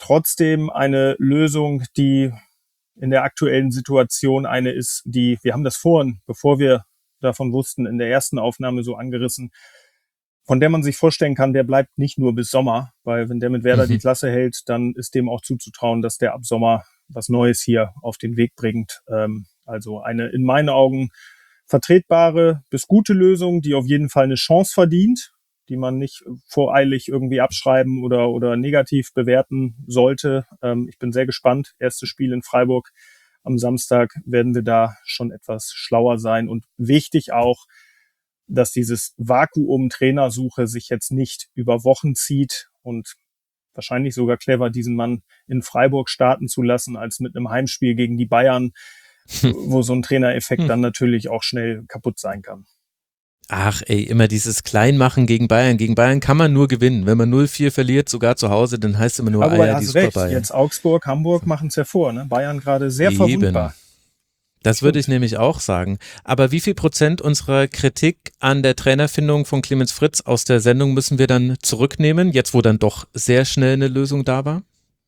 trotzdem eine Lösung, die in der aktuellen Situation eine ist, wir haben das vorhin, bevor wir davon wussten, in der ersten Aufnahme so angerissen, von der man sich vorstellen kann, der bleibt nicht nur bis Sommer, weil wenn der mit Werder die Klasse hält, dann ist dem auch zuzutrauen, dass der ab Sommer was Neues hier auf den Weg bringt. Also eine in meinen Augen vertretbare bis gute Lösung, die auf jeden Fall eine Chance verdient, die man nicht voreilig irgendwie abschreiben oder negativ bewerten sollte. Ich bin sehr gespannt. Erstes Spiel in Freiburg am Samstag werden wir da schon etwas schlauer sein. Und wichtig auch, dass dieses Vakuum Trainersuche sich jetzt nicht über Wochen zieht und wahrscheinlich sogar clever, diesen Mann in Freiburg starten zu lassen, als mit einem Heimspiel gegen die Bayern, wo so ein Trainereffekt dann natürlich auch schnell kaputt sein kann. Ach ey, immer dieses Kleinmachen gegen Bayern. Gegen Bayern kann man nur gewinnen. Wenn man 0-4 verliert, sogar zu Hause, dann heißt es immer nur, aber die hast recht, Bayern. jetzt Augsburg, Hamburg machen es hervor. Ne? Bayern gerade sehr verwundbar. Das würde ich nämlich auch sagen. Aber wie viel Prozent unserer Kritik an der Trainerfindung von Clemens Fritz aus der Sendung müssen wir dann zurücknehmen, jetzt wo dann doch sehr schnell eine Lösung da war?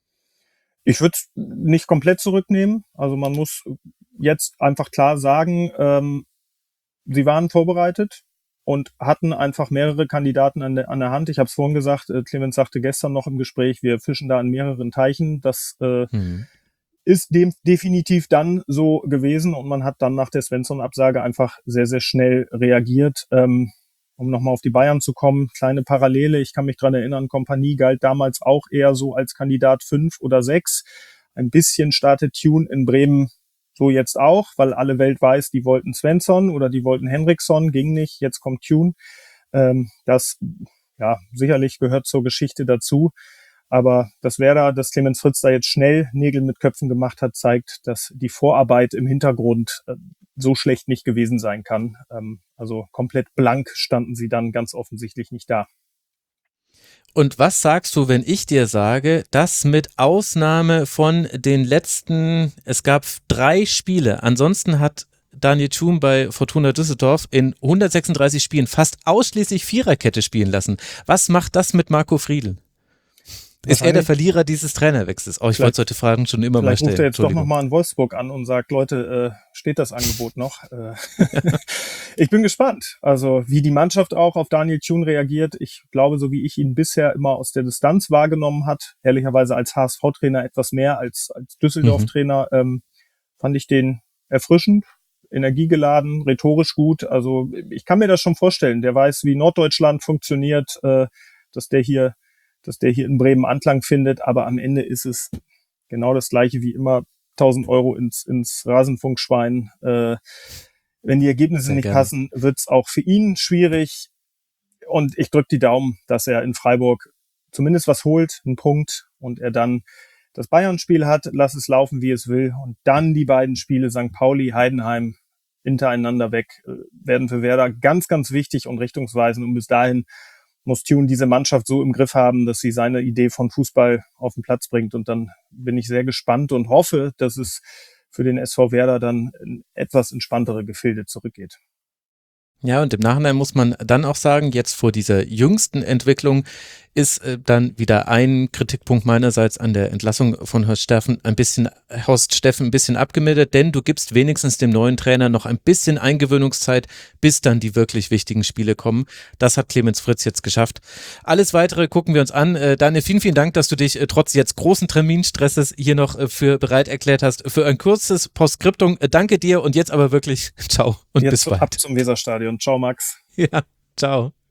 Ich würde es nicht komplett zurücknehmen. Also man muss jetzt einfach klar sagen, sie waren vorbereitet und hatten einfach mehrere Kandidaten an der Hand. Ich habe es vorhin gesagt, Clemens sagte gestern noch im Gespräch, wir fischen da in mehreren Teichen. Das ist definitiv dann so gewesen und man hat dann nach der Svensson-Absage einfach sehr, sehr schnell reagiert. Um nochmal auf die Bayern zu kommen, kleine Parallele, ich kann mich dran erinnern, Kompanie galt damals auch eher so als Kandidat 5 oder 6. Ein bisschen startet Tune in Bremen so jetzt auch, weil alle Welt weiß, die wollten Svensson oder die wollten Henriksson, ging nicht, jetzt kommt Tune. Das sicherlich gehört zur Geschichte dazu. Aber dass Clemens Fritz da jetzt schnell Nägel mit Köpfen gemacht hat, zeigt, dass die Vorarbeit im Hintergrund so schlecht nicht gewesen sein kann. Also komplett blank standen sie dann ganz offensichtlich nicht da. Und was sagst du, wenn ich dir sage, dass mit Ausnahme von den letzten, es gab 3 Spiele, ansonsten hat Daniel Thun bei Fortuna Düsseldorf in 136 Spielen fast ausschließlich Viererkette spielen lassen. Was macht das mit Marco Friedl? Ist er der Verlierer dieses Trainerwechsels? Ich wollte solche Fragen schon immer mal stellen. Vielleicht ruft er jetzt doch nochmal in Wolfsburg an und sagt, Leute, steht das Angebot noch? Ich bin gespannt, also wie die Mannschaft auch auf Daniel Thun reagiert. Ich glaube, so wie ich ihn bisher immer aus der Distanz wahrgenommen hat, ehrlicherweise als HSV-Trainer etwas mehr als Düsseldorf-Trainer, fand ich den erfrischend, energiegeladen, rhetorisch gut. Also ich kann mir das schon vorstellen. Der weiß, wie Norddeutschland funktioniert, dass der hier in Bremen Anklang findet, aber am Ende ist es genau das Gleiche wie immer, 1.000 Euro ins Rasenfunkschwein. Wenn die Ergebnisse nicht passen, wird's auch für ihn schwierig und ich drücke die Daumen, dass er in Freiburg zumindest was holt, einen Punkt und er dann das Bayern-Spiel hat, lass es laufen, wie es will und dann die beiden Spiele St. Pauli, Heidenheim hintereinander weg werden für Werder ganz, ganz wichtig und richtungsweisend und bis dahin muss Thun diese Mannschaft so im Griff haben, dass sie seine Idee von Fußball auf den Platz bringt. Und dann bin ich sehr gespannt und hoffe, dass es für den SV Werder dann in etwas entspanntere Gefilde zurückgeht. Ja, und im Nachhinein muss man dann auch sagen, jetzt vor dieser jüngsten Entwicklung ist dann wieder ein Kritikpunkt meinerseits an der Entlassung von Horst Steffen ein bisschen abgemildert, denn du gibst wenigstens dem neuen Trainer noch ein bisschen Eingewöhnungszeit, bis dann die wirklich wichtigen Spiele kommen. Das hat Clemens Fritz jetzt geschafft. Alles Weitere gucken wir uns an. Daniel, vielen, vielen Dank, dass du dich trotz jetzt großen Terminstresses hier noch für bereit erklärt hast für ein kurzes Postskriptum. Danke dir und jetzt aber wirklich ciao und jetzt bis bald. Ab zum Weserstadion. Ciao, Max. Ja, ciao.